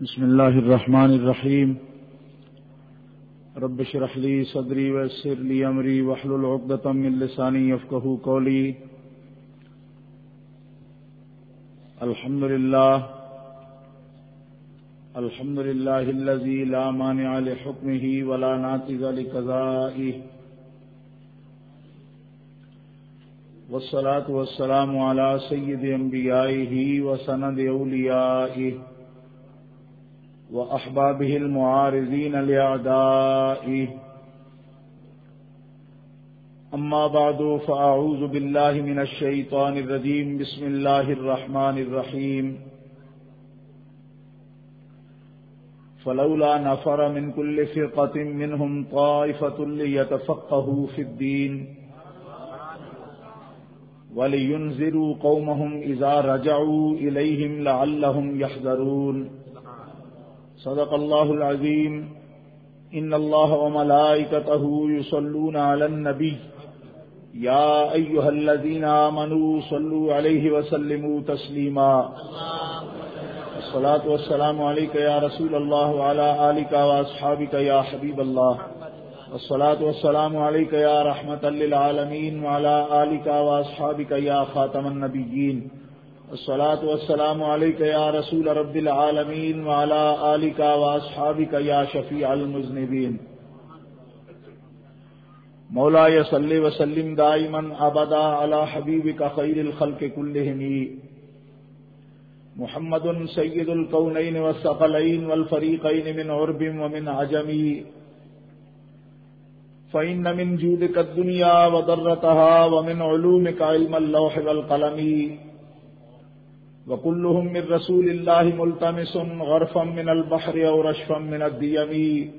بسم اللہ الرحمن الرحیم رب اشرح لی صدری ویسر لی امری واحلل عقدۃ من لسانی یفقہوا قولی. الحمد للہ الذی لا مانع لحکمہ ولا ناطق لقضائہ والصلاة والسلام علی سید انبیائہ وسند اولیائہ وأحبابه المعارضين لأعدائه. أما بعد فأعوذ بالله من الشيطان الرجيم. بسم الله الرحمن الرحيم. فلولا نفر من كل فرقة منهم طائفة ليتفقهوا في الدين ولينذروا قومهم إذا رجعوا إليهم لعلهم يحذرون. صدق اللہ العظیم. ان اللہ وملائکتہ یصلون علی النبی یا ایھا الذین آمنوا صلوا علیہ وسلموا تسلیما. الصلاۃ والسلام علیک یا رسول اللہ وعلی آلک واصحابک یا حبیب اللہ. الصلاۃ والسلام علیک یا رحمۃ للعالمین وعلی آلک واصحابک یا خاتم النبیین. الصلاۃ والسلام علیک یا رسول رب العالمین وعلی آلک واصحابک یا شفیع المذنبین. مولاي صل وسلم دائما ابدا علی حبیبک خیر الخلق کلہم محمد سید الکونین والثقلین والفریقین من عرب ومن عجم. فإن من جودک الدنیا وضرتها ومن علومک علم اللوح والقلم وكلهم من رسول الله ملتمس غرفا من البحر أو رشفا من الديم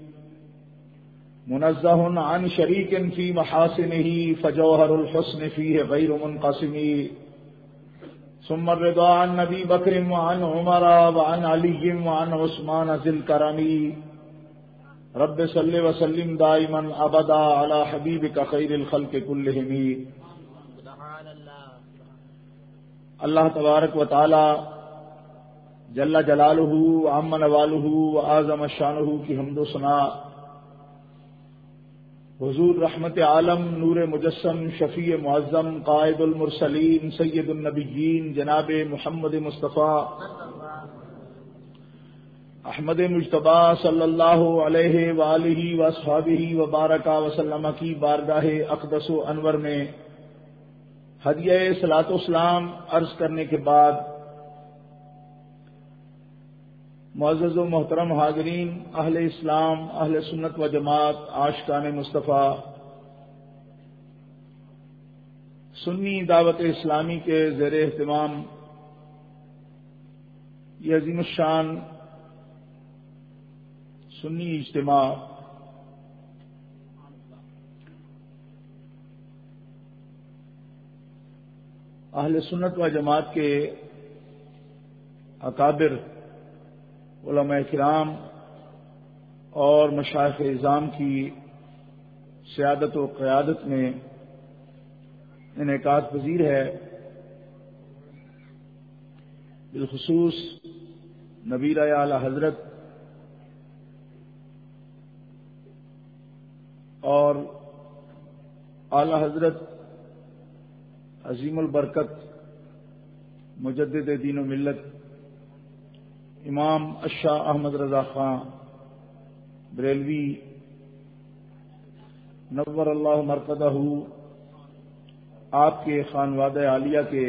منزه عن شريك في محاسنه فجوهر الحسن فيه غير منقسم. ثم الرضا عن أبي بكر وعن عمر وعن علي وعن عثمان ذي الكرم. رب صل وسلم دائما أبدا على حبيبك خير الخلق كلهم. اللہ تبارک و تعالی جل جلالہ عم نوالہ و اعظم شانہ کی حمد و ثنا حضور رحمت عالم نور مجسم شفیع معظم قائد المرسلین سید النبیین جناب محمد مصطفیٰ احمد مجتبی صلی اللہ علیہ وآلہ واصحابہ وبارک وسلم کی بارگاہ اقدس و انور میں ہدیہ صلاۃ و سلام عرض کرنے کے بعد معزز و محترم حاضرین، اہل اسلام، اہل سنت و جماعت، عاشقان مصطفیٰ، سنی دعوت اسلامی کے زیر اہتمام یہ عظیم الشان سنی اجتماع اہل سنت و جماعت کے اکابر علماء کرام اور مشائخ اعظام کی سیادت و قیادت میں انعقاد پذیر ہے. بالخصوص نبیرہ اعلی حضرت اور اعلی حضرت عظیم البرکت مجدد دین و ملت امام الشاہ احمد رضا خان بریلوی نور اللہ مرقدہ، آپ کے خانوادہ عالیہ کے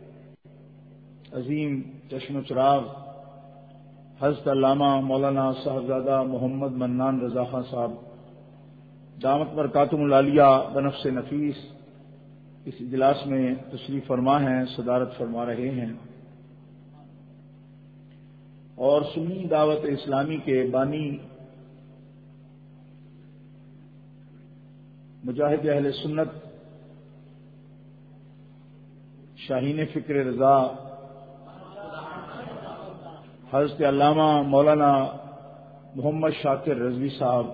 عظیم چشم و چراغ حضرت علامہ مولانا صاحبزادہ محمد منان رضا خان صاحب دامت برکاتہم العالیہ بنفس نفیس اس اجلاس میں تشریف فرما ہیں، صدارت فرما رہے ہیں، اور سنی دعوت اسلامی کے بانی مجاہد اہل سنت شاہین فکر رضا حضرت علامہ مولانا محمد شاکر رضوی صاحب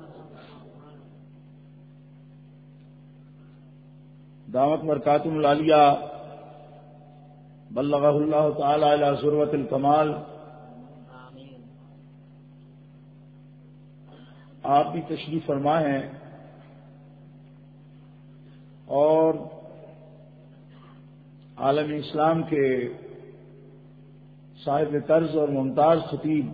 دعوت برکاتہم العالیہ بلغہ اللہ تعالی الی ذروۃ الکمال آپ بھی تشریف فرما ہیں اور عالم اسلام کے صاحب طرز اور ممتاز خطیب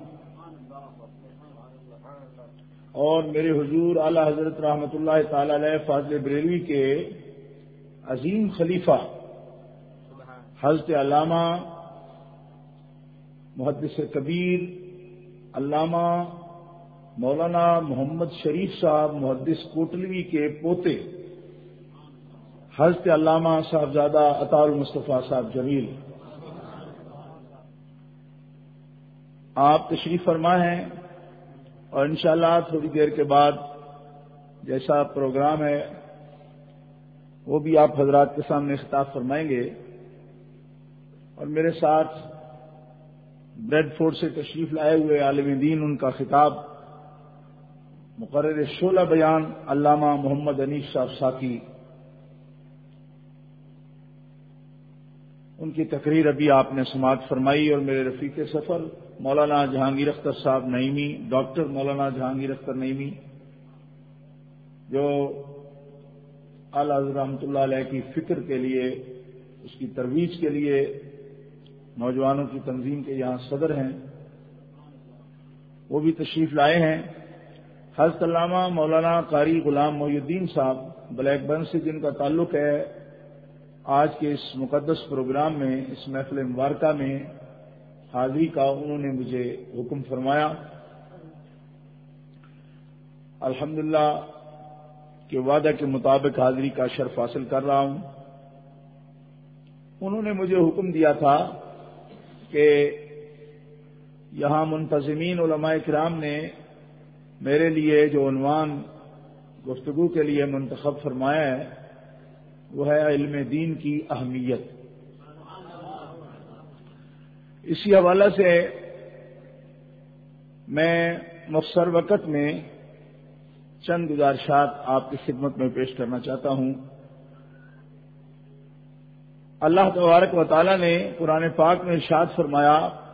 اور میرے حضور اعلی حضرت رحمۃ اللہ تعالی علیہ فاضل بریلوی کے عظیم خلیفہ حضرت علامہ محدث کبیر علامہ مولانا محمد شریف صاحب محدث کوٹلوی کے پوتے حضرت علامہ صاحبزادہ عطا المصطفیٰ صاحب جمیل، آپ تشریف فرما ہیں اور انشاءاللہ تھوڑی دیر کے بعد جیسا پروگرام ہے وہ بھی آپ حضرات کے سامنے خطاب فرمائیں گے، اور میرے ساتھ بریڈ فورڈ سے تشریف لائے ہوئے عالم دین ان کا خطاب مقرر شعلہ بیان علامہ محمد انیس صاحب ساکی، ان کی تقریر ابھی آپ نے سماعت فرمائی، اور میرے رفیق سفر مولانا جہانگیر اختر صاحب نعیمی، ڈاکٹر مولانا جہانگیر اختر نعیمی، جو اعلی حضرت رحمۃ اللہ علیہ کی فکر کے لیے، اس کی ترویج کے لیے نوجوانوں کی تنظیم کے یہاں صدر ہیں، وہ بھی تشریف لائے ہیں۔ حضرت علامہ مولانا قاری غلام محی الدین صاحب بلیک برن سے جن کا تعلق ہے، آج کے اس مقدس پروگرام میں، اس محفل مبارکہ میں حاضری کا انہوں نے مجھے حکم فرمایا۔ الحمدللہ کہ وعدہ کے مطابق حاضری کا شرف حاصل کر رہا ہوں۔ انہوں نے مجھے حکم دیا تھا کہ یہاں منتظمین علماء کرام نے میرے لیے جو عنوان گفتگو کے لیے منتخب فرمایا ہے وہ ہے علم دین کی اہمیت۔ اسی حوالے سے میں مختصر وقت میں چند گزارشات آپ کی خدمت میں پیش کرنا چاہتا ہوں۔ اللہ تبارک و تعالی نے قرآن پاک میں ارشاد فرمایا،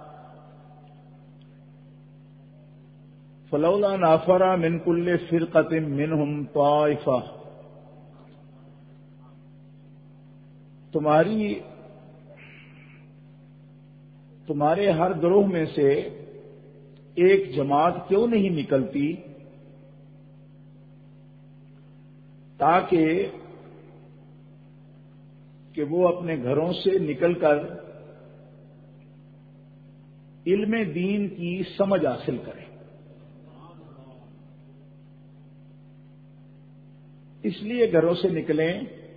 فلولا نافر من كل فرقة منهم طائفة، تمہارے ہر گروہ میں سے ایک جماعت کیوں نہیں نکلتی تاکہ کہ وہ اپنے گھروں سے نکل کر علم دین کی سمجھ حاصل کریں۔ اس لیے گھروں سے نکلیں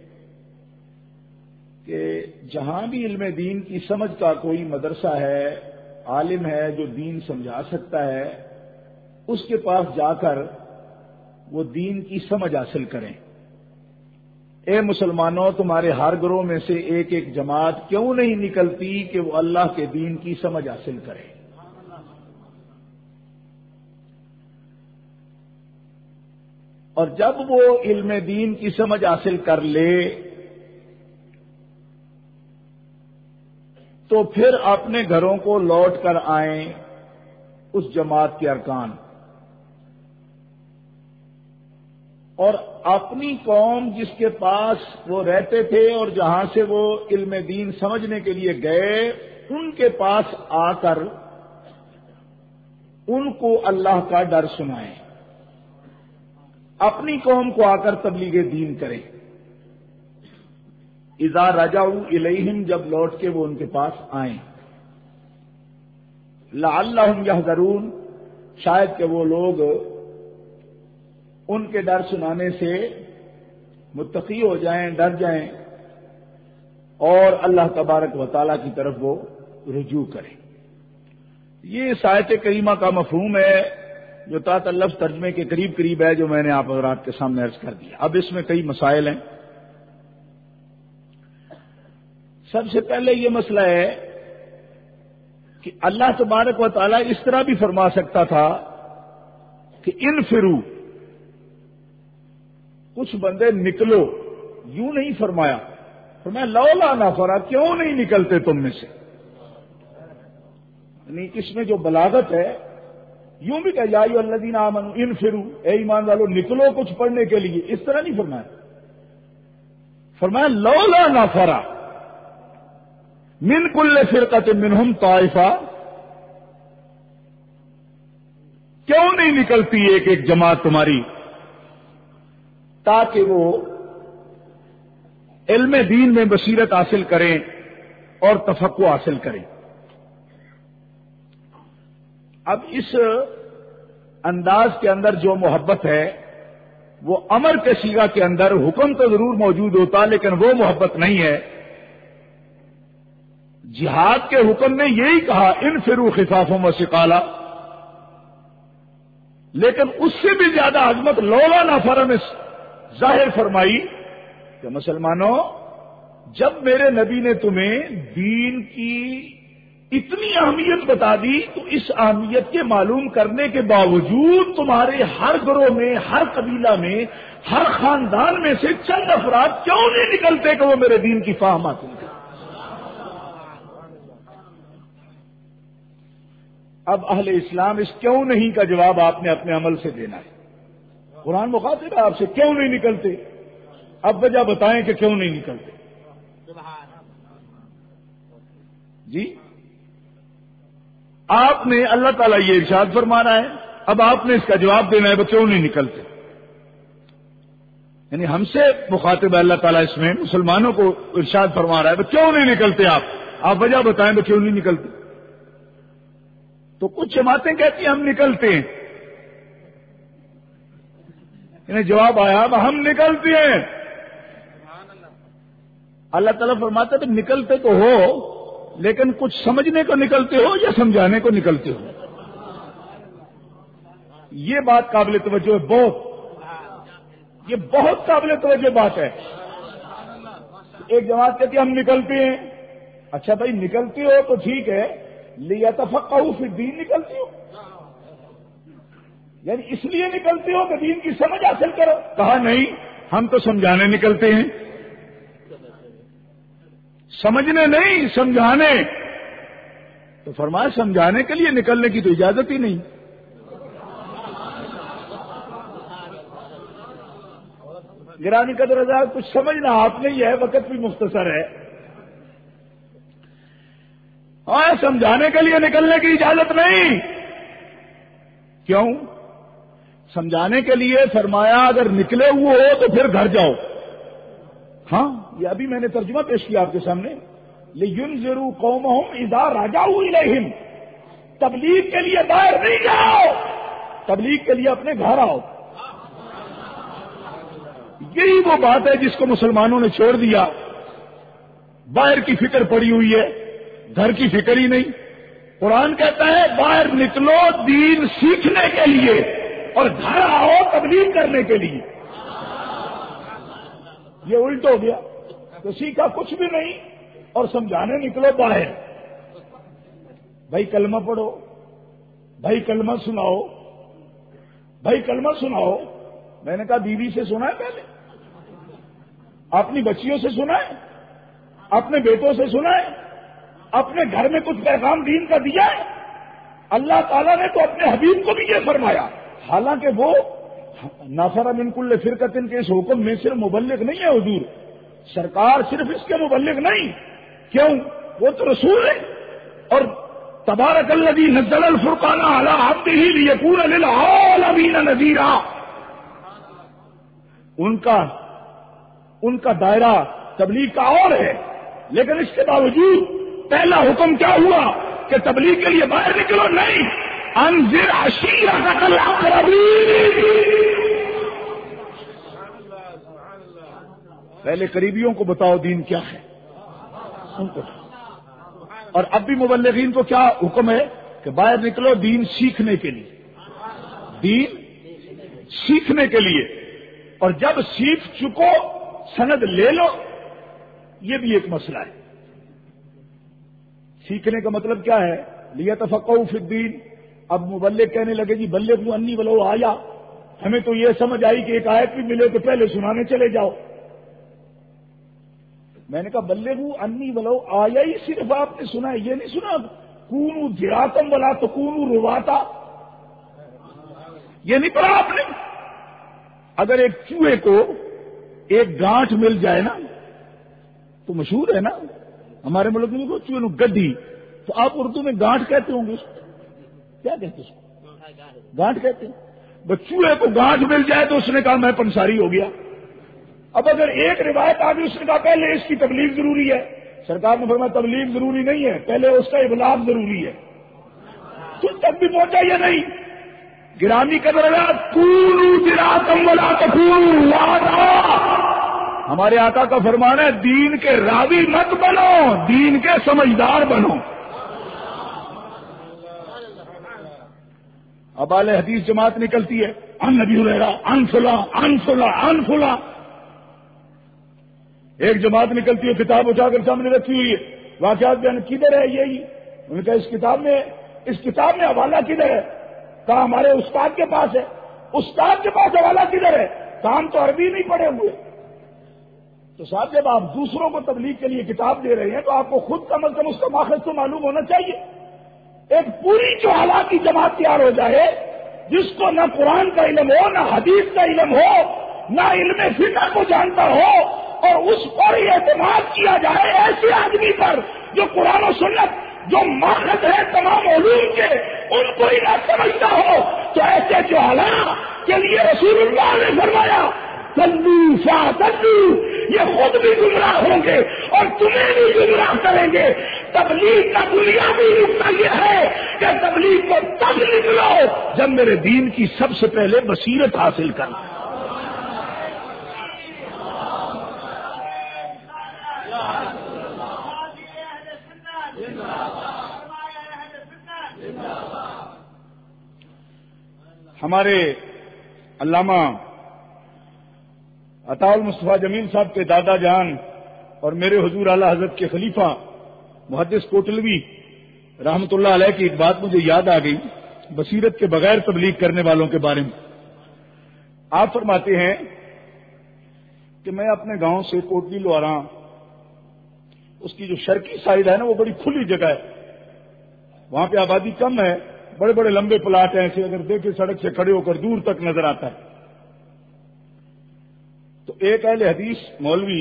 کہ جہاں بھی علم دین کی سمجھ کا کوئی مدرسہ ہے، عالم ہے جو دین سمجھا سکتا ہے، اس کے پاس جا کر وہ دین کی سمجھ حاصل کریں۔ اے مسلمانوں، تمہارے ہر گروہ میں سے ایک ایک جماعت کیوں نہیں نکلتی کہ وہ اللہ کے دین کی سمجھ حاصل کرے۔ اور جب وہ علم دین کی سمجھ حاصل کر لے تو پھر اپنے گھروں کو لوٹ کر آئیں اس جماعت کے ارکان، اور اپنی قوم جس کے پاس وہ رہتے تھے اور جہاں سے وہ علم دین سمجھنے کے لیے گئے، ان کے پاس آ کر ان کو اللہ کا ڈر سنائیں، اپنی قوم کو آ کر تبلیغ دین کریں۔ اذا رجعوا الیہم، جب لوٹ کے وہ ان کے پاس آئیں، لعلہم یحذرون، شاید کہ وہ لوگ ان کے ڈر سنانے سے متقی ہو جائیں، ڈر جائیں، اور اللہ تبارک و تعالیٰ کی طرف وہ رجوع کریں۔ یہ اس آیت کریمہ کا مفہوم ہے جو تحت لفظ ترجمے کے قریب قریب ہے، جو میں نے آپ حضرات کے سامنے عرض کر دیا۔ اب اس میں کئی مسائل ہیں۔ سب سے پہلے یہ مسئلہ ہے کہ اللہ تبارک و تعالیٰ اس طرح بھی فرما سکتا تھا کہ انفروا، کچھ بندے نکلو، یوں نہیں فرمایا، فرمایا لولا نفر، کیوں نہیں نکلتے تم میں سے؟ یعنی اس میں جو بلاغت ہے یوں بھی کہ یا ایھا الذین آمنوا انفروا، اے ایمان والو نکلو کچھ پڑھنے کے لیے، اس طرح نہیں فرمایا. فرمایا لولا نفر من کل فرقۃ منہم طائفہ، کیوں نہیں نکلتی ایک ایک جماعت تمہاری تاکہ وہ علم دین میں بصیرت حاصل کریں اور تفقہ حاصل کریں. اب اس انداز کے اندر جو محبت ہے وہ امر کے صیغہ کے اندر حکم تو ضرور موجود ہوتا لیکن وہ محبت نہیں ہے. جہاد کے حکم نے یہی کہا انفروا خفافا وثقالا، لیکن اس سے بھی زیادہ عظمت لولا نفر میں ظاہر فرمائی کہ مسلمانوں، جب میرے نبی نے تمہیں دین کی اتنی اہمیت بتا دی تو اس اہمیت کے معلوم کرنے کے باوجود تمہارے ہر گروہ میں، ہر قبیلہ میں، ہر خاندان میں سے چند افراد کیوں نہیں نکلتے کہ وہ میرے دین کی فہم حاصل کریں؟ اب اہل اسلام اس کیوں نہیں کا جواب آپ نے اپنے عمل سے دینا ہے. قرآن مخاطب ہے آپ سے، کیوں نہیں نکلتے؟ اب وجہ بتائیں کہ کیوں نہیں نکلتے. جی آپ نے، اللہ تعالیٰ یہ ارشاد فرمانا ہے، اب آپ نے اس کا جواب دینا ہے وہ کیوں نہیں نکلتے. یعنی ہم سے مخاطب ہے اللہ تعالیٰ، اس میں مسلمانوں کو ارشاد فرما رہا ہے وہ کیوں نہیں نکلتے، آپ وجہ بتائیں وہ کیوں نہیں نکلتے. تو کچھ جماعتیں کہتی ہیں ہم نکلتے ہیں، انہیں جواب آیا اب ہم نکلتے ہیں. اللہ تعالیٰ فرماتا ہے کہ نکلتے تو ہو لیکن کچھ سمجھنے کو نکلتے ہو یا سمجھانے کو نکلتے ہو. یہ بات قابل توجہ ہے، یہ بہت قابل توجہ بات ہے. ایک جماعت کہتی ہے ہم نکلتے ہیں، اچھا بھائی نکلتی ہو تو ٹھیک ہے، لیتفقہوا فی الدین نکلتی ہو، یعنی اس لیے نکلتی ہو کہ دین کی سمجھ حاصل کرو. کہا نہیں، ہم تو سمجھانے نکلتے ہیں، سمجھنے نہیں سمجھانے. تو فرمایا سمجھانے کے لیے نکلنے کی تو اجازت ہی نہیں. گرامی قدر رضا کچھ سمجھنا آپ نے ہی ہے، وقت بھی مختصر ہے. اور سمجھانے کے لیے نکلنے کی اجازت نہیں. کیوں؟ سمجھانے کے لیے فرمایا اگر نکلے ہوئے ہو تو پھر گھر جاؤ. ہاں یہ ابھی میں نے ترجمہ پیش کیا آپ کے سامنے، لِيُنذِرُوا قَوْمَهُمْ إِذَا رَجَعُوا إِلَيْهِمْ. تبلیغ کے لیے باہر نہیں جاؤ، تبلیغ کے لیے اپنے گھر آؤ. یہی وہ بات ہے جس کو مسلمانوں نے چھوڑ دیا. باہر کی فکر پڑی ہوئی ہے، گھر کی فکر ہی نہیں. قرآن کہتا ہے باہر نکلو دین سیکھنے کے لیے اور گھر آؤ تبلیغ کرنے کے لیے. یہ الٹ ہو گیا، تو سیکھا کچھ بھی نہیں اور سمجھانے نکلو باہر. بھائی کلمہ پڑھو، بھائی کلمہ سناؤ، بھائی کلمہ سناؤ. میں نے کہا بیوی سے سنا ہے، پہلے اپنی بچیوں سے سنا ہے، اپنے بیٹوں سے سنا ہے، اپنے گھر میں کچھ پیغام دین کا دیا ہے. اللہ تعالیٰ نے تو اپنے حبیب کو بھی یہ فرمایا، حالانکہ وہ نفر من کل فرقۃ کے اس حکم میں صرف مبلغ نہیں ہے. حضور سرکار صرف اس کے مبلغ نہیں، کیوں؟ وہ تو رسول ہے. اور تبارک الذی نزل الفرقان علی عبدہ لیکون للعالمین نذیرا. ان کا دائرہ تبلیغ کا اور ہے، لیکن اس کے باوجود پہلا حکم کیا ہوا کہ تبلیغ کے لیے باہر نکلو. نہیں، انذر عشیرتک الاقربین. پہلے قریبیوں کو بتاؤ دین کیا ہے، ان کو. اور اب بھی مبلغین کو کیا حکم ہے کہ باہر نکلو دین سیکھنے کے لیے، دین سیکھنے کے لیے. اور جب سیکھ چکو سند لے لو. یہ بھی ایک مسئلہ ہے. سیکھنے کا مطلب کیا ہے؟ لیتفقہوا فی الدین. اب مبلغ کہنے لگے جی بلغوا انی ولو آیا، ہمیں تو یہ سمجھ آئی کہ ایک آیت بھی ملے تو پہلے سنانے چلے جاؤ. میں نے کہا بلغوا انی ولو آیا ہی صرف آپ نے سنا ہے، یہ نہیں سنا کونوا ذراتم ولا تکونوا رواتا. یہ نہیں پڑھا آپ نے؟ اگر ایک چوہے کو ایک گانٹھ مل جائے نا تو مشہور ہے نا ہمارے ملک میں کو چوہے نو گڈی، تو آپ اردو میں گانٹھ کہتے ہوں گے، کیا کہتے ہیں؟ گانٹھ کہتے ہیں۔ چوہے کو گانٹھ مل جائے تو اس نے کہا میں پنساری ہو گیا۔ اب اگر ایک روایت آ گئی، اس نے کہا پہلے اس کی تبلیغ ضروری ہے، سرکار نے فرمایا تبلیغ ضروری نہیں ہے، پہلے اس کا ابلاغ ضروری ہے۔ تو تک بھی پہنچا یا نہیں؟ گرامی قدر ہمارے آقا کا فرمان ہے دین کے راوی مت بنو، دین کے سمجھدار بنو۔ اب اہل حدیث جماعت نکلتی ہے، ان نبی ہریرہ، ان فلاں، ان فلاں، ان فلاں۔ ایک جماعت نکلتی ہے، کتاب اٹھا کر سامنے رکھی ہوئی ہے، واقعات بیان کدھر ہے یہی؟ انہوں نے کہا اس کتاب میں حوالہ کدھر ہے؟ کہا ہمارے استاد کے پاس ہے۔ استاد کے پاس حوالہ کدھر ہے؟ کہا ہم تو عربی نہیں پڑھے ہوئے۔ تو صاحب جب آپ دوسروں کو تبلیغ کے لیے کتاب دے رہے ہیں تو آپ کو خود کم از کم اس کا ماخذ تو معلوم ہونا چاہیے۔ ایک پوری جوہلا کی جماعت تیار ہو جائے جس کو نہ قرآن کا علم ہو، نہ حدیث کا علم ہو، نہ علم فقہ کو جانتا ہو، اور اس پر اعتماد کیا جائے ایسے آدمی پر جو قرآن و سنت جو ماخذ ہے تمام علوم کے ان کو ہی نہ سمجھتا ہو، تو ایسے جوہلا کے لیے رسول اللہ نے فرمایا تلو فاتلو، یہ خود بھی گمراہ ہوں گے اور تمہیں بھی گمراہ کریں گے۔ تبلیغ کا بنیادی نقطہ یہ ہے کہ تبلیغ کو تب نکلو جب میرے دین کی سب سے پہلے بصیرت حاصل کرنا۔ ہمارے علامہ عطا المصطفیٰ جمیل صاحب کے دادا جان اور میرے حضور اعلی حضرت کے خلیفہ محدث کوٹلوی رحمۃ اللہ علیہ کی ایک بات مجھے یاد آ گئی بصیرت کے بغیر تبلیغ کرنے والوں کے بارے میں۔ آپ فرماتے ہیں کہ میں اپنے گاؤں سے کوٹلی لوارا، اس کی جو شرقی سائڈ ہے نا وہ بڑی کھلی جگہ ہے، وہاں پہ آبادی کم ہے، بڑے بڑے لمبے پلاٹ ہیں، ایسے اگر دیکھیں سڑک سے کھڑے ہو کر دور تک نظر آتا ہے۔ تو ایک اہل حدیث مولوی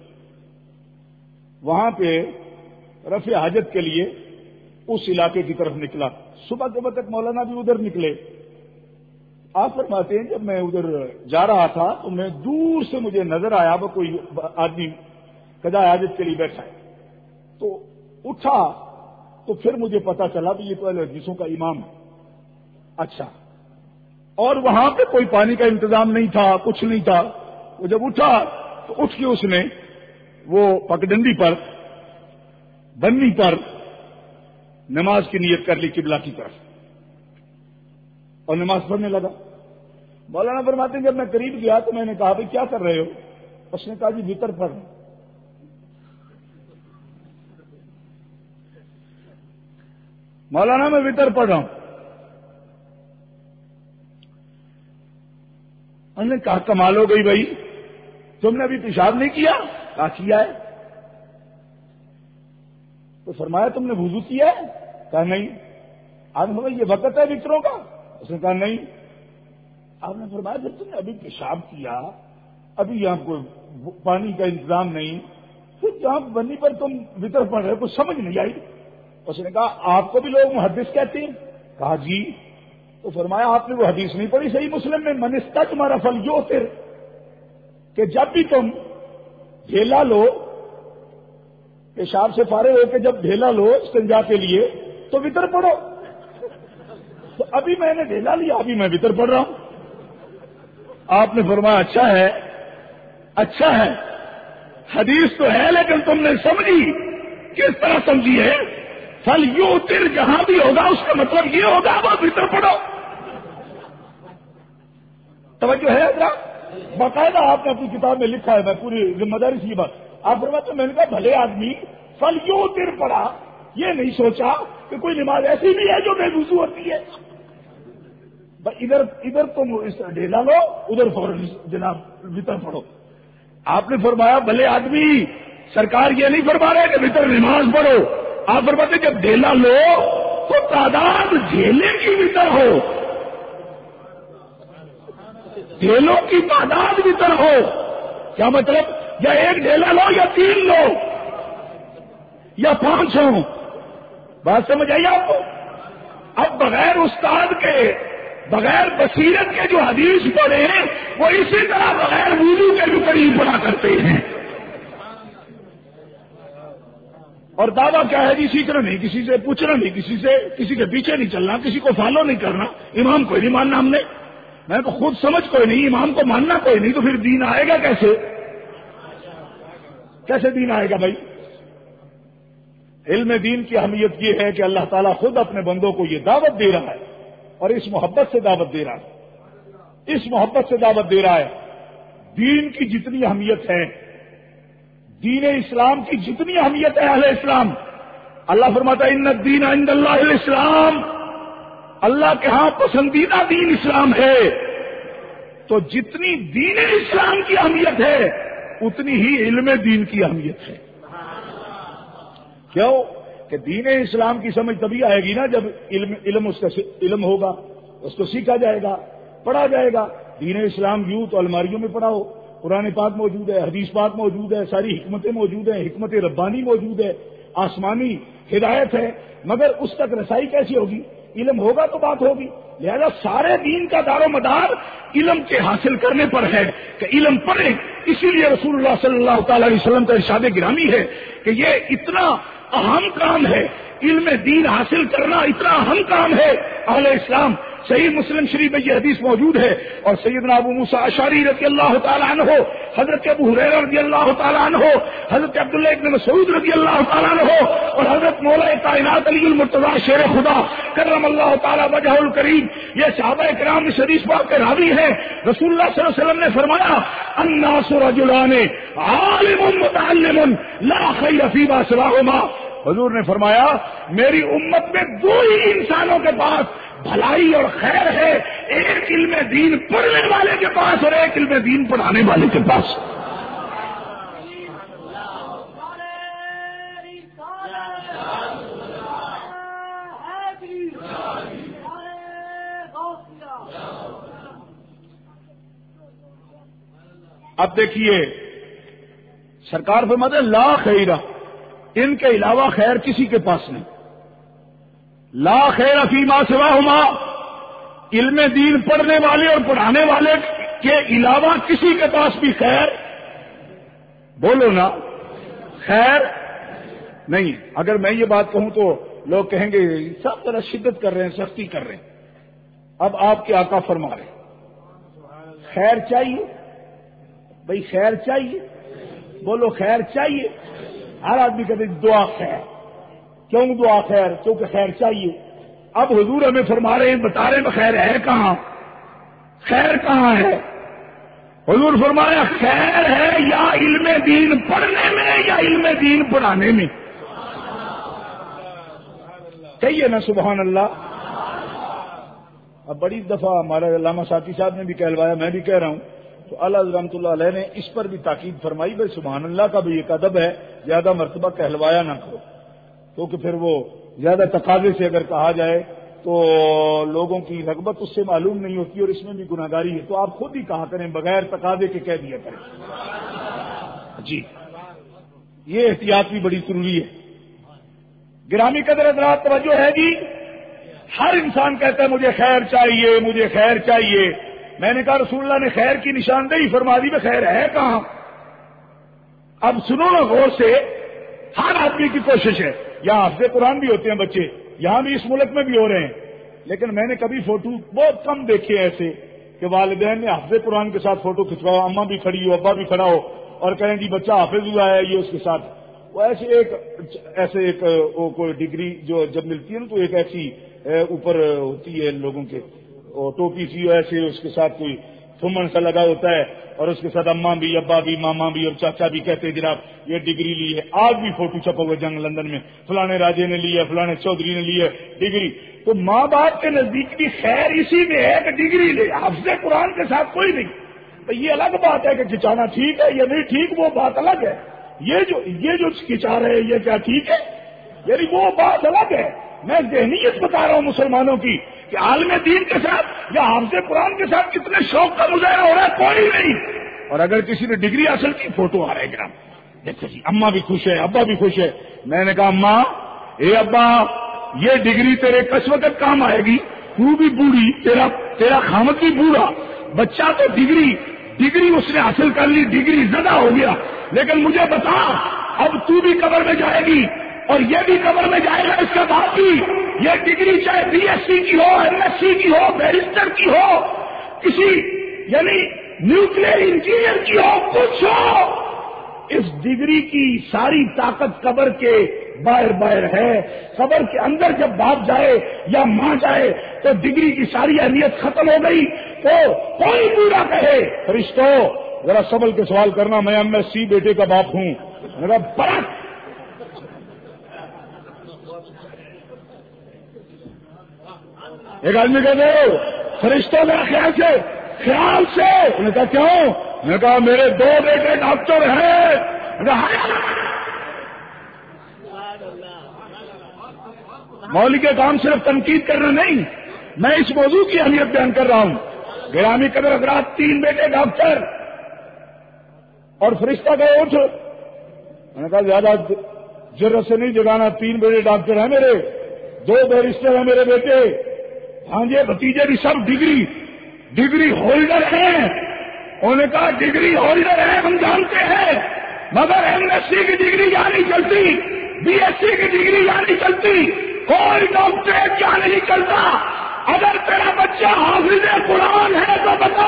وہاں پہ رفع حاجت کے لیے اس علاقے کی طرف نکلا۔ صبح کے وقت مولانا بھی ادھر نکلے۔ آپ فرماتے ہیں جب میں ادھر جا رہا تھا تو میں دور سے مجھے نظر آیا وہ کوئی آدمی قضاء حاجت کے لیے بیٹھا ہے، تو اٹھا تو پھر مجھے پتا چلا کہ یہ تو اہل حدیثوں کا امام ہے۔ اچھا، اور وہاں پہ کوئی پانی کا انتظام نہیں تھا، کچھ نہیں تھا۔ وہ جب اٹھا تو اٹھ کے اس نے وہ پگڈنڈی پر بنی پر نماز کی نیت کر لی قبلہ کی طرف اور نماز پڑھنے لگا۔ مولانا فرماتے ہیں جب میں قریب گیا تو میں نے کہا بھائی کیا کر رہے ہو؟ اس نے کہا جی وتر پڑھ رہا ہوں۔ مولانا میں وتر پڑھ رہا ہوں۔ انہوں نے کہا کمال ہو گئی بھائی، تم نے ابھی پیشاب نہیں کیا؟ کہا کیا ہے۔ تو فرمایا تم نے وضو کیا ہے؟ کہا نہیں۔ آپ نے فرمایا یہ وقت ہے وتروں کا؟ اس نے کہا نہیں۔ آپ نے فرمایا جب تم نے ابھی پیشاب کیا، ابھی یہاں کوئی پانی کا انتظام نہیں، پھر جہاں بنی پر تم وتر پڑھ رہے ہو کچھ سمجھ نہیں آئی؟ اس نے کہا آپ کو بھی لوگ محدث کہتے ہیں؟ کہا جی۔ تو فرمایا آپ نے وہ حدیث نہیں پڑھی صحیح مسلم میں من استجمر فلیوتر، کہ جب بھی تم ڈھیلا لو، پیشاب سے فارغ ہو کے جب ڈھیلا لو استنجا کے لیے تو وتر پڑھو۔ تو ابھی میں نے ڈھیلا لیا، ابھی میں وتر پڑھ رہا ہوں۔ آپ نے فرمایا اچھا ہے، اچھا ہے، حدیث تو ہے لیکن تم نے سمجھی کس طرح سمجھی ہے؟ فلیوتر جہاں بھی ہوگا اس کا مطلب یہ ہوگا وہ وتر پڑھو۔ توجہ ہے حضرات؟ باقاعدہ آپ نے اپنی کتاب میں لکھا ہے، میں پوری ذمہ داری سے یہ بات آپ فرماتے ہیں۔ میں نے کہا بھلے آدمی فلیوتر پڑھا، یہ نہیں سوچا کہ کوئی نماز ایسی بھی ہے جو بے وضو ہوتی ہے۔ ادھر تم ڈھیلا لو، ادھر فوراً جناب وتر پڑھو۔ آپ نے فرمایا بھلے آدمی، سرکار یہ نہیں فرما رہے کہ وتر نماز پڑھو، آپ فرماتے جب ڈھیلا لو تو تعداد ڈھیلے کی وتر ہو۔ ڈھیلوں کی تعداد بھی طرح ہو. کیا مطلب؟ یا ایک ڈھیلا لو یا 3 لو یا 5 ہوں. بات سمجھ آئی آپ کو؟ اب بغیر استاد کے، بغیر بصیرت کے جو حدیث پڑھے ہیں وہ اسی طرح بغیر وضو کے بھی قریب پڑھا کرتے ہیں. اور دعویٰ کیا ہے جی؟ سیکھنا نہیں، کسی سے پوچھنا نہیں، کسی کے پیچھے نہیں چلنا، کسی کو فالو نہیں کرنا، امام کوئی نہیں ماننا ہم نے. میں تو خود سمجھ کوئی نہیں، امام کو ماننا کوئی نہیں، تو پھر دین آئے گا کیسے؟ کیسے دین آئے گا بھائی؟ علم دین کی اہمیت یہ ہے کہ اللہ تعالیٰ خود اپنے بندوں کو یہ دعوت دے رہا ہے، اور اس محبت سے دعوت دے رہا ہے، اس محبت سے دعوت دے رہا ہے. دین کی جتنی اہمیت ہے، دین اسلام کی جتنی اہمیت ہے اہل اسلام، اللہ فرماتا ہے ان الدین عند اللہ الاسلام، اللہ کے ہاں پسندیدہ دین اسلام ہے. تو جتنی دین اسلام کی اہمیت ہے اتنی ہی علم دین کی اہمیت ہے. کیوں کہ دین اسلام کی سمجھ تبھی آئے گی نا جب علم ہوگا، اس کو سیکھا جائے گا، پڑھا جائے گا. دین اسلام یوں تو الماریوں میں پڑھا ہو، قرآن پاک موجود ہے، حدیث پاک موجود ہے، ساری حکمتیں موجود ہیں، حکمت ربانی موجود ہے، آسمانی ہدایت ہے، مگر اس تک رسائی کیسی ہوگی؟ علم ہوگا تو بات ہوگی. لہذا سارے دین کا دار و مدار علم کے حاصل کرنے پر ہے کہ علم پڑھیں. اسی لیے رسول اللہ صلی اللہ تعالی علیہ وسلم کا ارشاد گرامی ہے کہ یہ اتنا اہم کام ہے، علم دین حاصل کرنا اتنا اہم کام ہے. اہل اسلام صحیح مسلم شریف میں یہ حدیث موجود ہے، اور سیدنا ابو موسیٰ اشعری رضی اللہ تعالیٰ عنہ، حضرت ابو ہریرہ رضی اللہ تعالیٰ عنہ، حضرت عبداللہ ابن مسعود رضی اللہ تعالیٰ عنہ، اور حضرت مولا کائنات علی المرتضیٰ شیر خدا کرم اللہ تعالیٰ وجہہ الکریم، یہ صحابہ کرام اس حدیث پاک کے راوی ہیں. رسول اللہ صلی اللہ علیہ وسلم نے فرمایا الناس رجلان عالم متعلم لا خیر فیما سواہما. حضور نے فرمایا میری امت میں 2 ہی انسانوں کے پاس بھلائی اور خیر ہے، ایک علم دین پڑھنے والے کے پاس اور ایک علم دین پڑھانے والے کے پاس. اب دیکھیے سرکار فرماتے ہیں لا خیرہ، ان کے علاوہ خیر کسی کے پاس نہیں. لا خیر فیما سواہما، علم دین پڑھنے والے اور پڑھانے والے کے علاوہ کسی کے پاس بھی خیر، بولو نا، خیر نہیں. اگر میں یہ بات کہوں تو لوگ کہیں گے سب طرح شدت کر رہے ہیں، سختی کر رہے ہیں. اب آپ کے آقا فرما رہے ہیں خیر چاہیے بھائی، خیر چاہیے، بولو خیر چاہیے. ہر آدمی کہتے دعا خیر. کیوں دعا خیر؟ کیونکہ خیر چاہیے. اب حضور ہمیں فرما رہے ہیں، بتا رہے ہیں خیر ہے کہاں، خیر کہاں ہے؟ حضور فرمایا خیر ہے یا علم دین پڑھنے میں یا علم دین پڑھانے میں. کہیے نا سبحان اللہ. اب بڑی دفعہ ہمارے علامہ ساتھی صاحب نے بھی کہلوایا، میں بھی کہہ رہا ہوں، تو اللہ رحمۃ اللہ علیہ نے اس پر بھی تاکید فرمائی بھائی سبحان اللہ کا بھی ایک ادب ہے، زیادہ مرتبہ کہلوایا نہ کرو، کیونکہ پھر وہ زیادہ تقاضے سے اگر کہا جائے تو لوگوں کی رغبت اس سے معلوم نہیں ہوتی اور اس میں بھی گناہگاری ہے. تو آپ خود ہی کہا کریں بغیر تقاضے کے کہہ دیا کریں. جی یہ احتیاط بھی بڑی ضروری ہے. گرامی قدر حضرات توجہ ہے جی. ہر انسان کہتا ہے مجھے خیر چاہیے، مجھے خیر چاہیے. میں نے کہا رسول اللہ نے خیر کی نشاندہی فرما دی، میں خیر ہے کہاں؟ اب سنو نا غور سے، ہر آدمی کی کوشش ہے. یہاں حافظ قرآن بھی ہوتے ہیں بچے، یہاں بھی اس ملک میں بھی ہو رہے ہیں، لیکن میں نے کبھی فوٹو بہت کم دیکھے ایسے کہ والدین نے حافظ قرآن کے ساتھ فوٹو کھنچواؤ، اماں بھی کھڑی ہو، ابا بھی کھڑا ہو اور کہیں جی بچہ حافظ ہوا ہے یہ اس کے ساتھ. وہ ایسے ایک کوئی ڈگری جو جب ملتی ہے نا تو ایک ایسی اوپر ہوتی ہے لوگوں کے ٹوپی سی ایسے، اس کے ساتھ کوئی تھمن سا لگا ہوتا ہے اور اس کے ساتھ اماں بھی، ابا بھی، ماما بھی اور چاچا بھی کہتے ہیں جناب یہ ڈگری لی ہے. آج بھی فوٹو چھپا ہوا جنگ لندن میں، فلانے راجے نے لی ہے، فلانے چودھری نے لی ہے ڈگری. تو ماں باپ کے نزدیک بھی خیر اسی میں ہے کہ ڈگری لے، حافظ قرآن کے ساتھ کوئی نہیں. تو یہ الگ بات ہے کہ کھچانا ٹھیک ہے یا نہیں ٹھیک، وہ بات الگ ہے. یہ جو کھچا رہے یہ کیا ٹھیک ہے؟ یعنی وہ بات الگ ہے. میں ذہنیت بتا رہا ہوں مسلمانوں کی کہ عالم دین کے ساتھ یا حافظ قرآن کے ساتھ کتنے شوق کا مظاہرہ ہو رہا ہے، کوئی نہیں۔ اور اگر کسی نے ڈگری حاصل کی، فوٹو آ رہا ہے جناب، دیکھو جی اماں بھی خوش ہے، ابا بھی خوش ہے۔ میں نے کہا اماں، اے ابا، یہ ڈگری تیرے کس وقت کام آئے گی؟ تو بھی بوڑھی، تیرا خامد بھی بوڑھا، بچہ تو ڈگری اس نے حاصل کر لی، ڈگری زدہ ہو گیا، لیکن مجھے بتا اب تو بھی قبر میں جائے گی اور یہ بھی قبر میں جائے گا، اس کے بعد بھی یہ ڈگری چاہے بی ایس سی کی ہو، ایم ایس سی کی ہو، بیرسٹر کی ہو، کسی یعنی نیوکلیر انجینئر کی ہو، کچھ ہو، اس ڈگری کی ساری طاقت قبر کے باہر ہے۔ قبر کے اندر جب باپ جائے یا ماں جائے تو ڈگری کی ساری اہمیت ختم ہو گئی۔ تو کوئی بوڑھا کہے فرشتوں ذرا سبل کے سوال کرنا، میں ایم ایس سی بیٹے کا باپ ہوں، میرا برق ایک آدمی کہتے ہو فرشتوں میرا خیال سے انہوں نے کہا کیوں؟ میں نے کہا میرے 2 بیٹے ڈاکٹر ہیں۔ مولوی کے کام صرف تنقید کرنا نہیں، میں اس موضوع کی اہمیت بیان کر رہا ہوں۔ گرامی قدر حضرات، 3 بیٹے ڈاکٹر اور فرشتہ کا اٹھ، میں نے کہا زیادہ جرت سے نہیں جگانا، 3 بیٹے ڈاکٹر ہیں میرے، 2 بیرسٹر ہیں میرے بیٹے، بھانجے بھتیجے بھی سب ڈگری ہولڈر ہیں۔ انہوں نے کہا ڈگری ہولڈر ہیں ہم جانتے ہیں، مگر ایم ایس سی کی ڈگری یہاں نہیں چلتی، بی ایس سی کی ڈگری یہاں نہیں چلتی، کوئی ڈاکٹریٹ کیا نہیں چلتا۔ اگر تیرا بچہ حافظ قرآن ہے تو بتا،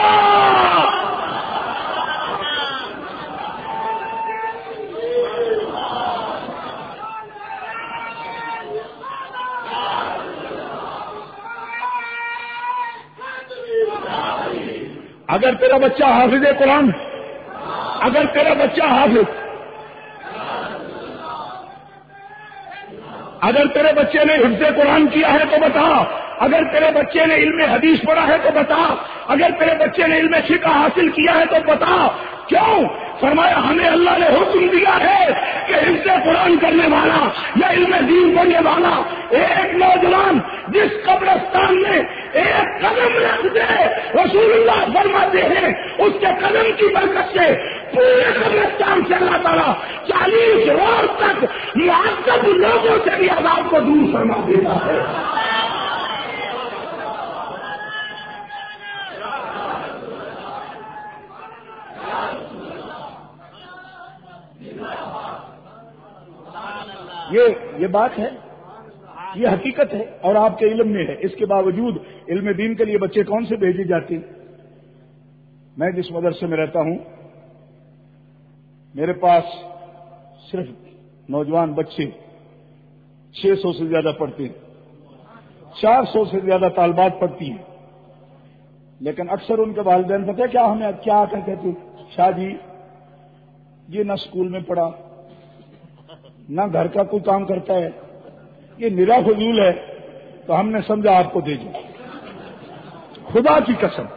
اگر تیرا بچہ حافظ قرآن، اگر تیرا بچہ حافظ، اگر تیرے بچے نے حفظ قرآن کیا ہے تو بتا، اگر تیرے بچے نے علم حدیث پڑھا ہے تو بتا، اگر تیرے بچے نے علم فقہ حاصل کیا ہے تو بتا۔ کیوں؟ فرمایا ہمیں اللہ نے حکم دیا ہے کہ حفظ قرآن کرنے والا یا علم دین پڑھنے والا ایک نوجوان جس قبرستان میں ایک قدم رکھ دے، رسول اللہ فرماتے ہیں اس کے قدم کی برکت سے پورے قبرستان سے اللہ تعالیٰ 40 روز تک معذب لوگوں سے بھی عذاب کو دور فرما دیتا ہے۔ یہ بات ہے، یہ حقیقت ہے اور آپ کے علم میں ہے۔ اس کے باوجود علم دین کے لیے بچے کون سے بھیجے جاتے ہیں؟ میں جس مدرسے میں رہتا ہوں میرے پاس صرف نوجوان بچے 600 سے زیادہ پڑھتے ہیں، 400 سے زیادہ طالبات پڑھتی ہیں، لیکن اکثر ان کے والدین پتہ ہے کیا ہمیں کیا کہتے ہیں؟ شاہ جی یہ نہ اسکول میں پڑھا، نہ گھر کا کوئی کام کرتا ہے، یہ نرا فضول ہے، تو ہم نے سمجھا آپ کو دے دیں۔ خدا کی قسم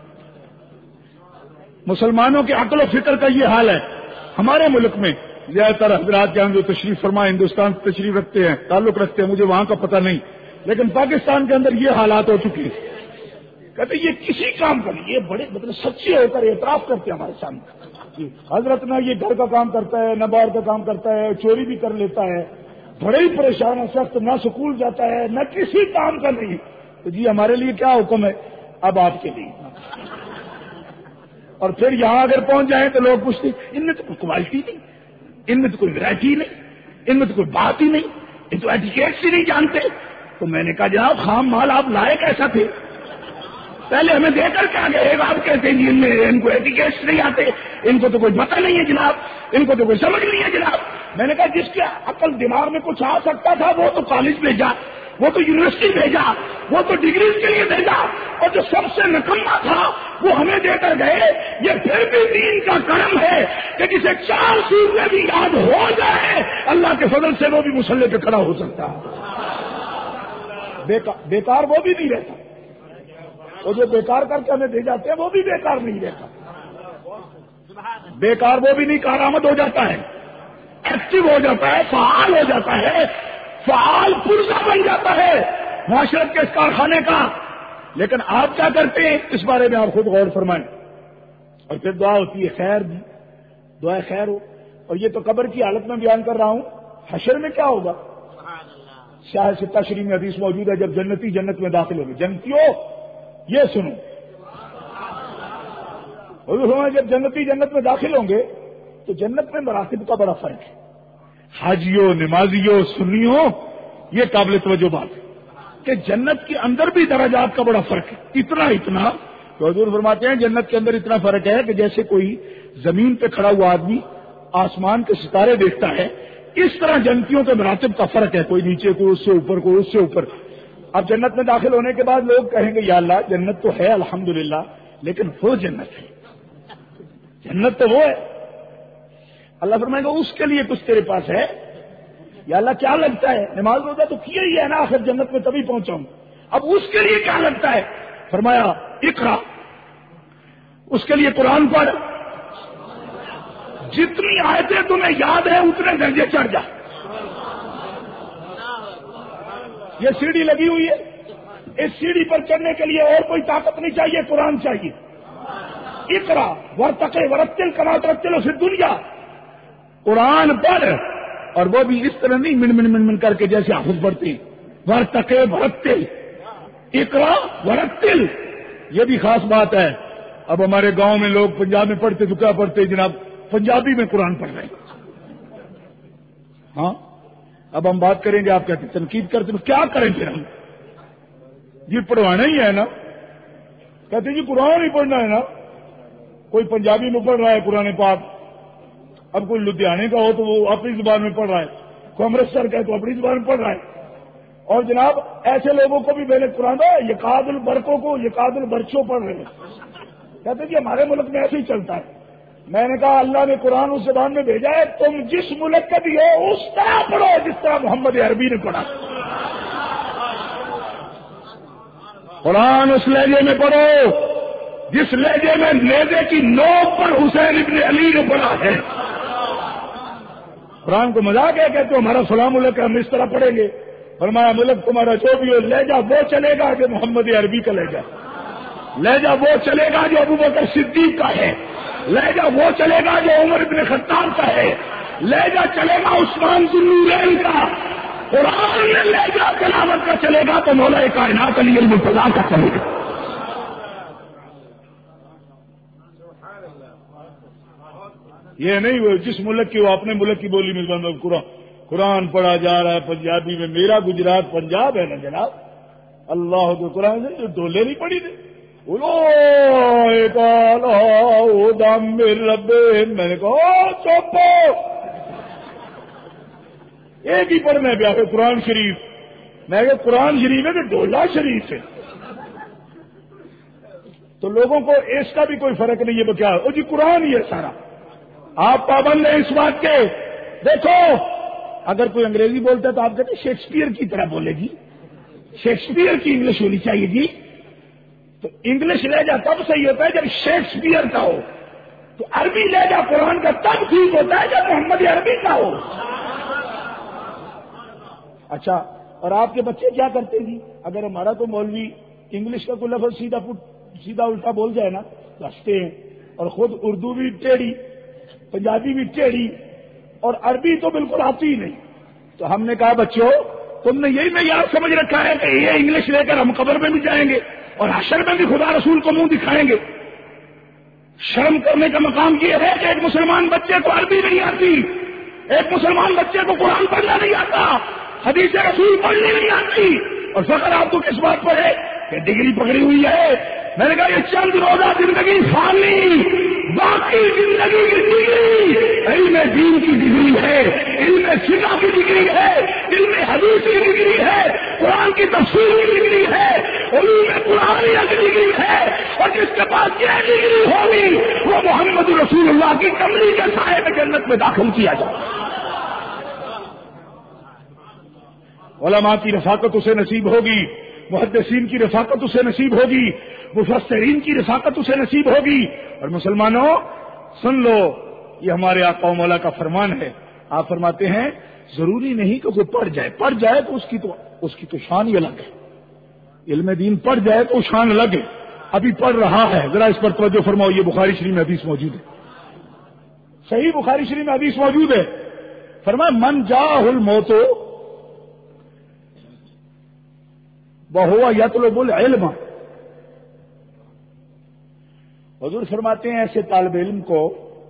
مسلمانوں کے عقل و فکر کا یہ حال ہے۔ ہمارے ملک میں زیادہ تر حضرات جہاں جو تشریف فرما ہندوستان سے تشریف رکھتے ہیں، تعلق رکھتے ہیں، مجھے وہاں کا پتہ نہیں، لیکن پاکستان کے اندر یہ حالات ہو چکے ہیں۔ کہتے یہ کسی کام کا نہیں، یہ بڑے مطلب سچے ہو کر اعتراف کرتے ہیں ہمارے سامنے، حضرت نہ یہ گھر کا کام کرتا ہے، نہ باہر کا کام کرتا ہے، چوری بھی کر لیتا ہے، بڑے ہی پریشان ہے، سخت نہ سکول جاتا ہے، نہ کسی کام کا نہیں۔ تو جی ہمارے لیے کیا حکم ہے؟ اب آپ کے لیے۔ اور پھر یہاں اگر پہنچ جائیں تو لوگ پوچھتے ان میں تو کوئی کوالٹی نہیں، ان میں تو کوئی ویرائٹی نہیں، ان میں تو کوئی بات ہی نہیں، یہ تو ایٹیکیٹس ہی نہیں جانتے۔ تو میں نے کہا جناب خام مال آپ لائے کیسا تھے؟ پہلے ہمیں دے کر کیا گئے؟ آپ کہتے ہیں ان کو ایٹیکیٹس نہیں آتے، ان کو تو کوئی پتہ نہیں ہے جناب، ان کو تو کوئی سمجھ نہیں ہے جناب۔ میں نے کہا جس کے عقل دماغ میں کچھ آ سکتا تھا وہ تو کالج بھیجا، وہ تو یونیورسٹی بھیجا، وہ تو ڈگریز کے لیے بھیجا، اور جو سب سے نکما تھا وہ ہمیں دے کر گئے۔ یہ پھر بھی دین کا کرم ہے کہ جسے 4 سورتیں بھی یاد ہو جائے اللہ کے فضل سے وہ بھی مصلی پہ کھڑا ہو سکتا ہے۔ بیکار وہ بھی نہیں رہتا، وہ جو بیکار کر کے ہمیں دے جاتے ہیں وہ بھی بیکار نہیں رہتا، بیکار وہ بھی نہیں کارآمد ہو جاتا ہے، ایکٹیو ہو جاتا ہے، فعال ہو جاتا ہے، فعال پرزہ بن جاتا ہے معاشرت کے اس کارخانے کا. لیکن آپ کیا کرتے ہیں اس بارے میں آپ خود غور فرمائیں. اور پھر دعا ہوتی ہے خیر دی، دعا خیر ہو. اور یہ تو قبر کی حالت میں بیان کر رہا ہوں، حشر میں کیا ہوگا؟ شاہ ستہ شریف میں حدیث موجود ہے، جب جنتی جنت میں داخل ہوگی. جنتیوں یہ سنو، جب جنتی جنت میں داخل ہوں گے تو جنت میں مراتب کا بڑا فرق ہے. حاجیوں، نمازیوں، سنیوں، یہ قابل توجہ بات ہے کہ جنت کے اندر بھی درجات کا بڑا فرق ہے. اتنا تو حضور فرماتے ہیں جنت کے اندر اتنا فرق ہے کہ جیسے کوئی زمین پہ کھڑا ہوا آدمی آسمان کے ستارے دیکھتا ہے، اس طرح جنتیوں کے مراتب کا فرق ہے. کوئی نیچے، کوئی اس سے اوپر، کوئی اس سے اوپر. اب جنت میں داخل ہونے کے بعد لوگ کہیں گے یا اللہ جنت تو ہے الحمدللہ، لیکن وہ جنت ہے، جنت تو وہ ہے. اللہ فرمائے گا اس کے لیے کچھ تیرے پاس ہے؟ یا اللہ کیا لگتا ہے؟ نماز روزہ تو کیا ہی ہے نا، آخر جنت میں تبھی پہنچاؤں. اب اس کے لیے کیا لگتا ہے؟ فرمایا اقرا، اس کے لیے قرآن پڑھ، جتنی آیتیں تمہیں یاد ہے اتنے درجے چڑھ جا. یہ سیڑھی لگی ہوئی ہے، اس سیڑھی پر چڑھنے کے لیے اور کوئی طاقت نہیں چاہیے، قرآن چاہیے. اقرا ورتقی ورتل کما ترتل فی الدنیا، قرآن پڑھ، اور وہ بھی اس طرح نہیں من من من من کر کے جیسے حافظ پڑھتے ہیں. ورتقی ورتل، اقرا ورتل، یہ بھی خاص بات ہے. اب ہمارے گاؤں میں لوگ پنجاب میں پڑھتے تو کیا پڑھتے جناب؟ پنجابی میں قرآن پڑھ رہے ہیں. ہاں اب ہم بات کریں گے، آپ کہتے تنقید کرتے تو کیا کریں پھر ہم؟ یہ پڑھوانا ہی ہے نا. کہتے جی قرآن ہی پڑھنا ہے نا. کوئی پنجابی میں پڑھ رہا ہے قرآن پاک، اب کوئی لدھیانے کا ہو تو وہ اپنی زبان میں پڑھ رہا ہے، کوئی امرتسر کا ہے تو اپنی زبان میں پڑھ رہا ہے. اور جناب ایسے لوگوں کو بھی میں نے قرآن یقاد البرقوں کو یقاد البرچوں پڑھ رہے ہیں. کہتے جی ہمارے ملک میں ایسے ہی چلتا ہے. میں نے کہا اللہ نے قرآن اس زبان میں بھیجا ہے، تم جس ملک کا بھی ہو اس طرح پڑھو جس طرح محمد عربی نے پڑھا. قرآن اس لہجے میں پڑھو جس لہجے میں نیزے کی نوک پر حسین ابن علی نے پڑھا ہے. قرآن کو مذاق ہے کہتے ہو ہمارا فلاں ملک ہے ہم اس طرح پڑھیں گے. فرمایا ملک تمہارا جو بھی ہو، لہجہ وہ چلے گا جو محمد عربی کا لہجہ، لہجہ وہ چلے گا جو ابوبکر صدیق کا ہے، لہجہ وہ چلے گا جو عمر ابن خطاب کا ہے، لہجہ چلے گا عثمان ذو النورین کا. قرآن میں لہجہ تلاوت کا چلے گا تو مولا کائنات علی المرتضیٰ کا چلے گا. یہ نہیں وہ جس ملک کی وہ اپنے ملک کی بولی میں بند قرآن پڑھا جا رہا ہے پنجابی میں. میرا گجرات پنجاب ہے نا جناب. اللہ کے قرآن سے جو ڈولے نہیں پڑی تھے میں نے کہا چپ، ایک ہی پڑھنا ہے پہ قرآن شریف. میں کہ قرآن شریف ہے کہ ڈولا شریف ہے. تو لوگوں کو اس کا بھی کوئی فرق نہیں ہے. وہ کیا جی قرآن ہی ہے سارا. آپ پابند ہیں اس بات کے. دیکھو اگر کوئی انگریزی بولتا ہے تو آپ کہتے ہیں شیکسپیئر کی طرح بولے گی، شیکسپیئر کی انگلش ہونی چاہیے جی. تو انگلش لہجہ تب صحیح ہوتا ہے جب شیکسپیئر کا ہو، تو عربی لہجہ قرآن کا تب ٹھیک ہوتا ہے جب محمد عربی کا ہو. اچھا اور آپ کے بچے کیا کرتے جی؟ اگر ہمارا تو مولوی انگلش کا کوئی لفظ سیدھا الٹا بول جائے نا تو ہنستے ہیں. اور خود اردو بھی ٹیڑھی، پنجابی بھی ٹیڑھی، اور عربی تو بالکل آتی ہی نہیں. تو ہم نے کہا بچوں تم نے یہی معیار سمجھ رکھا ہے کہ یہ انگلش لے کر ہم قبر میں بھی جائیں گے اور حشر میں بھی خدا رسول کو منہ دکھائیں گے. شرم کرنے کا مقام یہ ہے کہ ایک مسلمان بچے کو عربی نہیں آتی، ایک مسلمان بچے کو قرآن پڑھنا نہیں آتا، حدیث رسول پڑھنی نہیں آتی، اور فخر آپ کو کس بات پر ہے کہ ڈگری پکڑی ہوئی ہے. میں نے کہا یہ چند روزہ زندگی فانی، باقی زندگی کی ڈگری علم دین کی ڈگری ہے، علم فقہ کی ڈگری ہے، علم حدیث کی ڈگری ہے، قرآن کی تفسیر کی ڈگری ہے، علوم قرآنیہ کی ڈگری ہے. اور جس کے پاس یہ ڈگری ہوگی وہ محمد رسول اللہ کی کمری کے سائے میں جنت میں داخل کیا جائے. علماء کی رفاقت اسے نصیب ہوگی، محدثین کی رفاقت اسے نصیب ہوگی، مفسرین کی رفاقت اسے نصیب ہوگی. اور مسلمانوں سن لو، یہ ہمارے آقا و مولا کا فرمان ہے. آپ فرماتے ہیں ضروری نہیں کہ کوئی پڑھ جائے تو اس کی تو شان ہی الگ ہے. علم دین پڑھ جائے تو شان الگ ہے. ابھی پڑھ رہا ہے، ذرا اس پر توجہ فرماؤ. یہ بخاری شریف میں حدیث موجود ہے، صحیح بخاری شریف میں حدیث موجود ہے. فرمایا من جاءہ الموت وہو یطلب العلم. حضور فرماتے ہیں ایسے طالب علم کو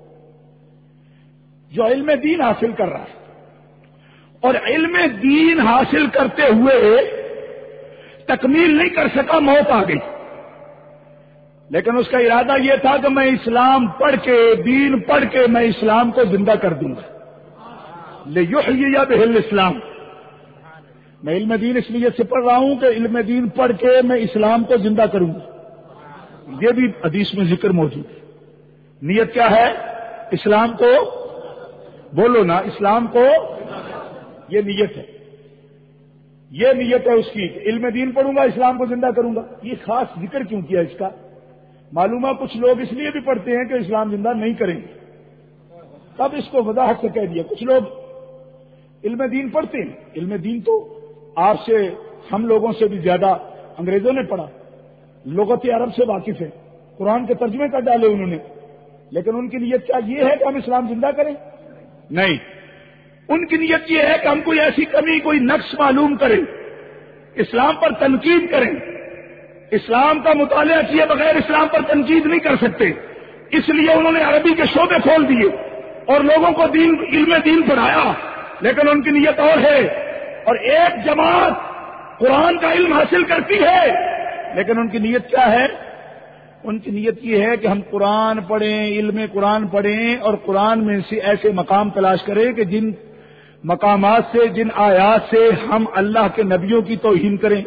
جو علم دین حاصل کر رہا ہے اور علم دین حاصل کرتے ہوئے تکمیل نہیں کر سکا، موت آ گئی، لیکن اس کا ارادہ یہ تھا کہ میں اسلام پڑھ کے، دین پڑھ کے میں اسلام کو زندہ کر دوں گا. لیحیی بہ الاسلام. میں علم دین اس لیے سے پڑھ رہا ہوں کہ علم دین پڑھ کے میں اسلام کو زندہ کروں گا. یہ بھی حدیث میں ذکر موجود ہے. نیت کیا ہے؟ اسلام کو، بولو نا، اسلام کو، یہ نیت ہے. یہ نیت ہے اس کی کہ علم دین پڑھوں گا، اسلام کو زندہ کروں گا. یہ خاص ذکر کیوں کیا اس کا؟ معلوم ہے کچھ لوگ اس لیے بھی پڑھتے ہیں کہ اسلام زندہ نہیں کریں گے، تب اس کو وضاحت سے کہہ دیا. کچھ لوگ علم دین پڑھتے ہیں. علم دین تو آپ سے، ہم لوگوں سے بھی زیادہ انگریزوں نے پڑھا، لغت عرب سے واقف ہے، قرآن کے ترجمے کر ڈالے انہوں نے. لیکن ان کی نیت کیا یہ ہے کہ ہم اسلام زندہ کریں؟ نہیں. ان کی نیت یہ ہے کہ ہم کوئی ایسی کمی، کوئی نقص معلوم کریں، اسلام پر تنقید کریں. اسلام کا مطالعہ کیے بغیر اسلام پر تنقید نہیں کر سکتے. اس لیے انہوں نے عربی کے شعبے کھول دیے اور لوگوں کو علم دین پڑھایا. لیکن ان کی نیت اور ہے. اور ایک جماعت قرآن کا علم حاصل کرتی ہے، لیکن ان کی نیت کیا ہے؟ ان کی نیت یہ ہے کہ ہم قرآن پڑھیں، علم قرآن پڑھیں اور قرآن میں سے ایسے مقام تلاش کریں کہ جن مقامات سے، جن آیات سے ہم اللہ کے نبیوں کی توہین کریں،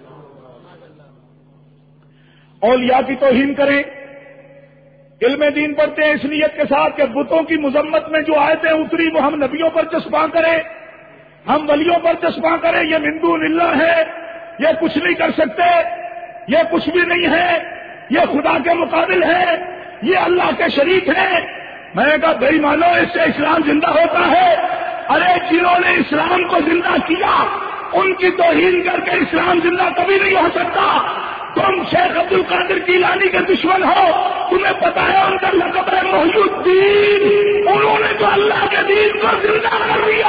اولیاء کی توہین کریں. علم دین پڑھتے ہیں اس نیت کے ساتھ کہ بتوں کی مذمت میں جو آیتیں اتری وہ ہم نبیوں پر چسپاں کریں، ہم ولیوں پر چسپاں کریں. یہ من دون اللہ ہے، یہ کچھ نہیں کر سکتے، یہ کچھ بھی نہیں ہے، یہ خدا کے مقابل ہے، یہ اللہ کے شریک ہے. میں نے کہا بھائی مانو اس سے اسلام زندہ ہوتا ہے. ارے جنہوں نے اسلام کو زندہ کیا ان کی توہین کر کے اسلام زندہ کبھی نہیں ہو سکتا. تم شیخ عبد القادر جیلانی کے دشمن ہو، تمہیں پتا ہے ان کا لقب ہے محی الدین. انہوں نے تو اللہ کے دین کو زندہ کر دیا.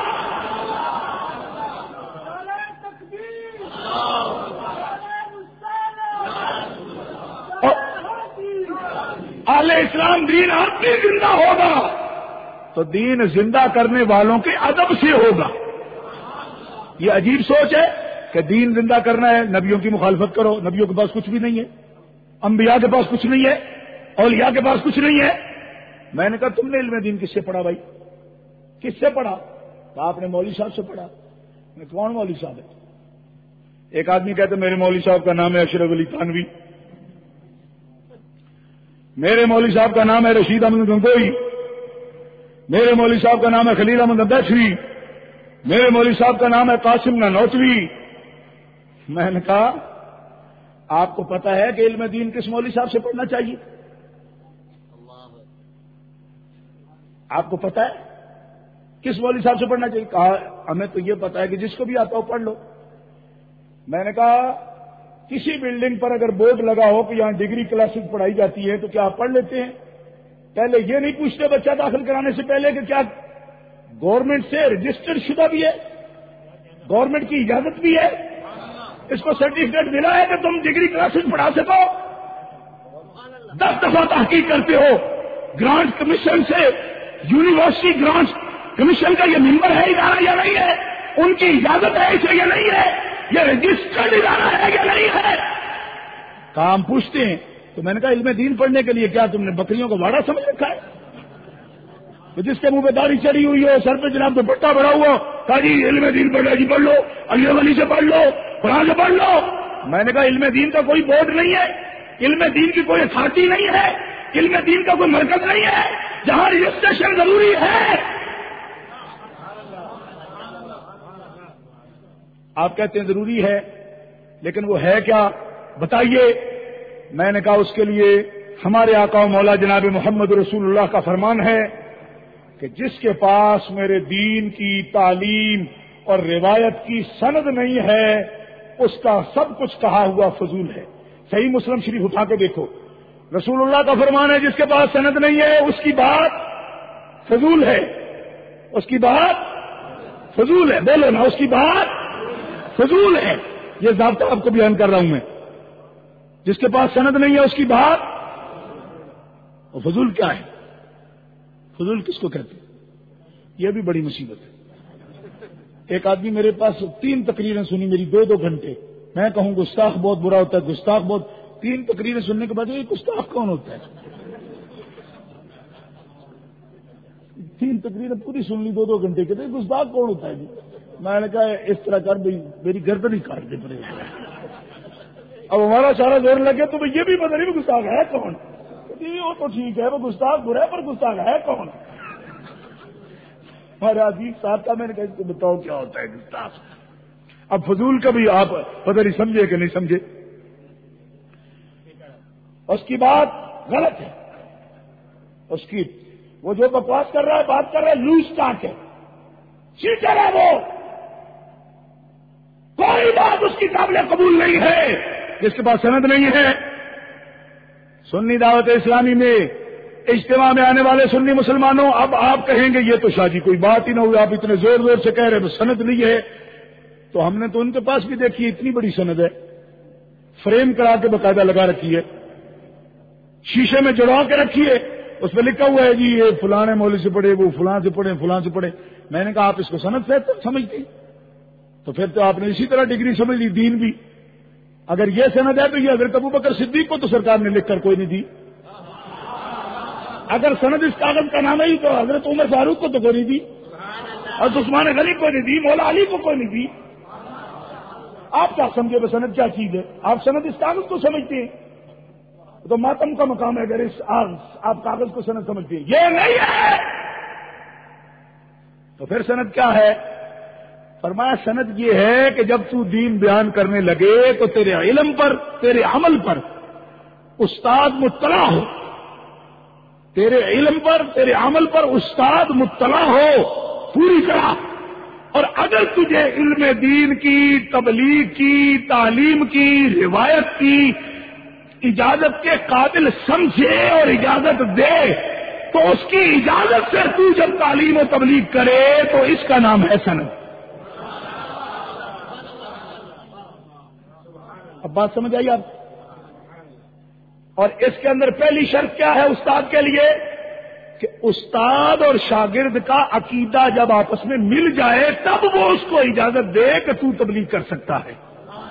اہل اسلام دین آپ بھی زندہ ہوگا تو دین زندہ کرنے والوں کے ادب سے ہوگا. یہ عجیب سوچ ہے کہ دین زندہ کرنا ہے، نبیوں کی مخالفت کرو. نبیوں کے پاس کچھ بھی نہیں ہے، انبیاء کے پاس کچھ نہیں ہے، اولیاء کے پاس کچھ نہیں ہے. میں نے کہا تم نے علم دین کس سے پڑھا بھائی؟ کس سے پڑھا؟ تو آپ نے مولوی صاحب سے پڑھا. میں کون مولوی صاحب ہے؟ ایک آدمی کہتے میرے مولوی صاحب کا نام ہے اشرف علی تھانوی، میرے مولوی صاحب کا نام ہے رشید احمد گنگوئی، میرے مولوی صاحب کا نام ہے خلیل احمد ابیچری، میرے مولوی صاحب کا نام ہے قاسم نانوتوی. میں نے کہا آپ کو پتا ہے کہ علم دین کس مولوی صاحب سے پڑھنا چاہیے؟ آپ کو پتا ہے کس مولوی صاحب سے پڑھنا چاہیے؟ کہا ہمیں تو یہ پتا ہے کہ جس کو بھی آتا ہو پڑھ لو. میں نے کہا کسی بلڈنگ پر اگر بورڈ لگا ہو کہ یہاں ڈگری کلاسز پڑھائی جاتی ہے تو کیا آپ پڑھ لیتے ہیں؟ پہلے یہ نہیں پوچھتے بچہ داخل کرانے سے پہلے کہ کیا گورنمنٹ سے رجسٹرڈ شدہ بھی ہے، گورنمنٹ کی اجازت بھی ہے، اس کو سرٹیفکیٹ ملا ہے کہ تم ڈگری کلاسز پڑھا سکو؟ 10 دفعہ تحقیق کرتے ہو گرانٹ کمیشن سے، یونیورسٹی گرانٹ کمیشن کا یہ ممبر ہے ادارہ یا نہیں ہے، ان کی اجازت ہے اسے یا نہیں ہے، یہ رجسٹرڈ ادارہ ہے یا نہیں ہے. کام پوچھتے ہیں. تو میں نے کہا علم دین پڑھنے کے لیے کیا تم نے بکریوں کو واڑا سمجھ رکھا ہے؟ جس کے منہ پہ داڑھی چڑھی ہوئی ہو، سر پہ جناب دوپٹہ بڑا ہوا، کہا جی علم دین پڑھ جی پڑھ لو، علی ولی سے پڑھ لو، قرآن سے پڑھ لو. میں نے کہا علم دین کا کوئی بورڈ نہیں ہے، علم دین کی کوئی اتھارٹی نہیں ہے، علم دین کا کوئی مرکز نہیں ہے جہاں رجسٹریشن ضروری ہے. آپ کہتے ہیں ضروری ہے، لیکن وہ ہے کیا بتائیے؟ میں نے کہا اس کے لیے ہمارے آقا و مولا جناب محمد رسول اللہ کا فرمان ہے، کہ جس کے پاس میرے دین کی تعلیم اور روایت کی سند نہیں ہے اس کا سب کچھ کہا ہوا فضول ہے۔ صحیح مسلم شریف اٹھا کے دیکھو، رسول اللہ کا فرمان ہے جس کے پاس سند نہیں ہے اس کی بات فضول ہے، اس کی بات فضول ہے، بولو نا، اس کی بات فضول ہے۔ یہ ضابطہ آپ کو بیان کر رہا ہوں میں، جس کے پاس سند نہیں ہے اس کی بات، اور فضول کیا ہے؟ فضول کس کو کہتے ہیں؟ یہ بھی بڑی مصیبت ہے۔ ایک آدمی میرے پاس 3 تقریریں سنی میری 2 گھنٹے، میں کہوں گستاخ بہت برا ہوتا ہے، گستاخ بہت، 3 تقریریں سننے کے بعد یہ گستاخ کون ہوتا ہے؟ 3 تقریریں پوری سن لی 2 گھنٹے کے، گستاخ کون ہوتا ہے جی؟ میں نے کہا اس طرح کر بھائی میری گردن ہی کاٹ دے پڑے۔ اب ہمارا سارا زور لگے تو یہ بھی پتہ نہیں وہ گستاخ ہے کون؟ وہ تو ٹھیک ہے وہ گستاخ برا ہے پر گستاخ ہے کون؟ ہمارے عزیز صاحب کا میں نے کہا بتاؤ کیا ہوتا ہے گستاخ؟ اب فضول کا بھی آپ پتہ نہیں سمجھے کہ نہیں سمجھے، اس کی بات غلط ہے، اس کی وہ جو بکواس کر رہا ہے، بات کر رہا ہے، لوز ٹاک ہے، چیٹر ہے، وہ کوئی بات اس کی قابل قبول نہیں ہے جس کے پاس سند نہیں ہے۔ سنی دعوت اسلامی میں اجتماع میں آنے والے سنی مسلمانوں، اب آپ کہیں گے یہ تو شاہ جی کوئی بات ہی نہ ہوئی، آپ اتنے زور زور سے کہہ رہے ہیں سند نہیں ہے، تو ہم نے تو ان کے پاس بھی دیکھی ہے، اتنی بڑی سند ہے، فریم کرا کے باقاعدہ لگا رکھی ہے، شیشے میں جڑوا کے رکھی ہے، اس پہ لکھا ہوا ہے جی یہ فلاں مولوی سے پڑھے، وہ فلاں سے پڑھے، فلاں سے پڑھے۔ میں نے کہا آپ اس کو سند سے سمجھتی تو پھر تو آپ نے اسی طرح ڈگری سمجھ لی دین بھی۔ اگر یہ سند ہے تو یہ حضرت ابوبکر صدیق کو تو سرکار نے لکھ کر کوئی نہیں دی، اگر سند اس کاغذ کا نام ہے تو حضرت عمر فاروق کو تو کوئی نہیں دی، اور عثمان غنی کو نہیں دی، مولا علی کو کوئی نہیں دی۔ آپ کیا سمجھے وہ سند کیا چیز ہے؟ آپ سند اس کاغذ کو سمجھتے ہیں تو ماتم کا مقام ہے اگر اس آپ کاغذ کو سند سمجھتے ہیں، یہ نہیں ہے تو پھر سند کیا ہے؟ فرمایا سند یہ ہے کہ جب تو دین بیان کرنے لگے تو تیرے علم پر، تیرے عمل پر استاد مطلع ہو، تیرے علم پر، تیرے عمل پر استاد مطلع ہو پوری طرح، اور اگر تجھے علم دین کی، تبلیغ کی، تعلیم کی، روایت کی اجازت کے قابل سمجھے اور اجازت دے تو اس کی اجازت سے تو جب تعلیم و تبلیغ کرے تو اس کا نام ہے سند۔ اب بات سمجھ آئی آپ؟ اور اس کے اندر پہلی شرط کیا ہے استاد کے لیے؟ کہ استاد اور شاگرد کا عقیدہ جب آپس میں مل جائے تب وہ اس کو اجازت دے کہ تو تبلیغ کر سکتا ہے۔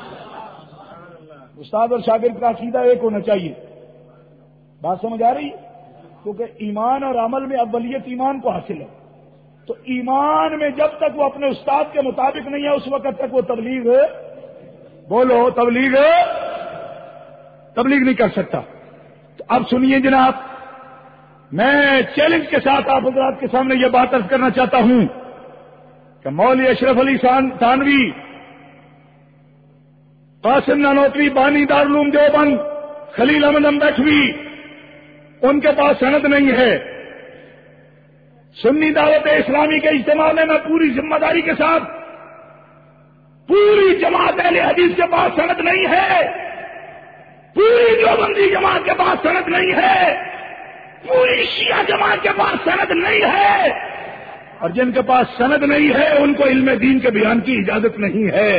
استاد اور شاگرد کا عقیدہ ایک ہونا چاہیے۔ بات سمجھ آ رہی ہے؟ کیونکہ ایمان اور عمل میں اولیت ایمان کو حاصل ہے، تو ایمان میں جب تک وہ اپنے استاد کے مطابق نہیں ہے اس وقت تک وہ تبلیغ، بولو تبلیغ نہیں کر سکتا۔ تو اب سنیے جناب، میں چیلنج کے ساتھ آپ حضرات کے سامنے یہ بات عرض کرنا چاہتا ہوں کہ مولوی اشرف علی تھانوی، قاسم نانوتوی بانی دارالعلوم دیوبند، خلیل احمد امبیٹوی، ان کے پاس سند نہیں ہے۔ سنی دعوت اسلامی کے اجتماع میں میں پوری ذمہ داری کے ساتھ، پوری جماعت اہل حدیث کے پاس سند نہیں ہے، پوری دیوبندی جماعت کے پاس سند نہیں ہے، پوری شیعہ جماعت کے پاس سند نہیں ہے، اور جن کے پاس سند نہیں ہے ان کو علم دین کے بیان کی اجازت نہیں ہے۔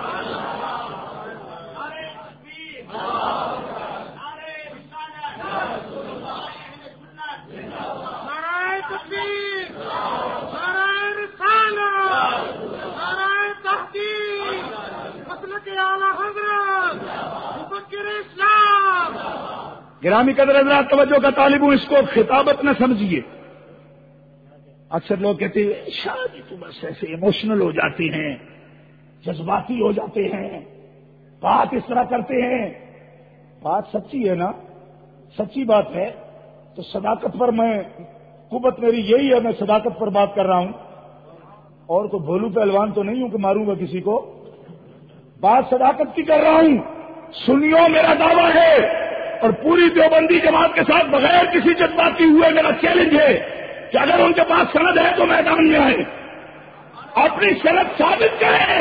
گرامی قدر حضرات توجہ کا طالب ہوں، اس کو خطابت نہ سمجھیے۔ اکثر لوگ کہتے ہیں شاہ جی تو بس ایسے ایموشنل ہو جاتے ہیں، جذباتی ہو جاتے ہیں، بات اس طرح کرتے ہیں۔ بات سچی ہے نا، سچی بات ہے تو صداقت پر میں، قوت میری یہی ہے، میں صداقت پر بات کر رہا ہوں، اور تو بھولو پہلوان تو نہیں ہوں کہ ماروں گا کسی کو، بات صداقت کی کر رہا ہوں۔ سنیو میرا دعویٰ ہے اور پوری دیوبندی جماعت کے ساتھ بغیر کسی جذباتی ہوئے میرا چیلنج ہے کہ اگر ان کے پاس سند ہے تو میدان میں آئے، اپنی سند ثابت کرے.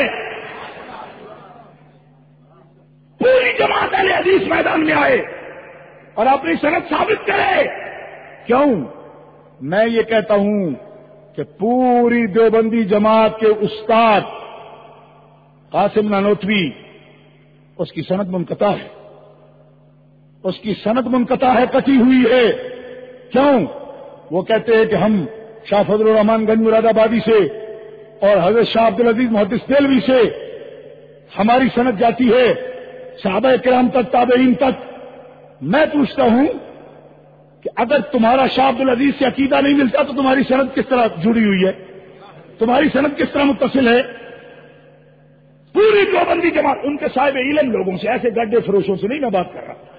پوری جماعت اہل حدیث میدان میں آئے اور اپنی سند ثابت کرے. کیوں؟ میں یہ کہتا ہوں کہ پوری دیوبندی جماعت کے استاد قاسم نانوتوی، اس کی سند منقطع ہے، اس کی سند منقطع ہے، کٹی ہوئی ہے. کیوں؟ وہ کہتے ہیں کہ ہم شاہ فضل الرحمان گنج مراد آبادی سے اور حضرت شاہ عبدالعزیز محدث دہلوی سے ہماری سند جاتی ہے صحابہ کرام تک، تابعین تک. میں پوچھتا ہوں کہ اگر تمہارا شاہ عبدالعزیز سے عقیدہ نہیں ملتا تو تمہاری سند کس طرح جڑی ہوئی ہے؟ تمہاری سند کس طرح متصل ہے؟ پوری دیوبندی جماعت ان کے صاحب علم لوگوں سے، ایسے گڈھے فروشوں سے نہیں میں بات کر رہا.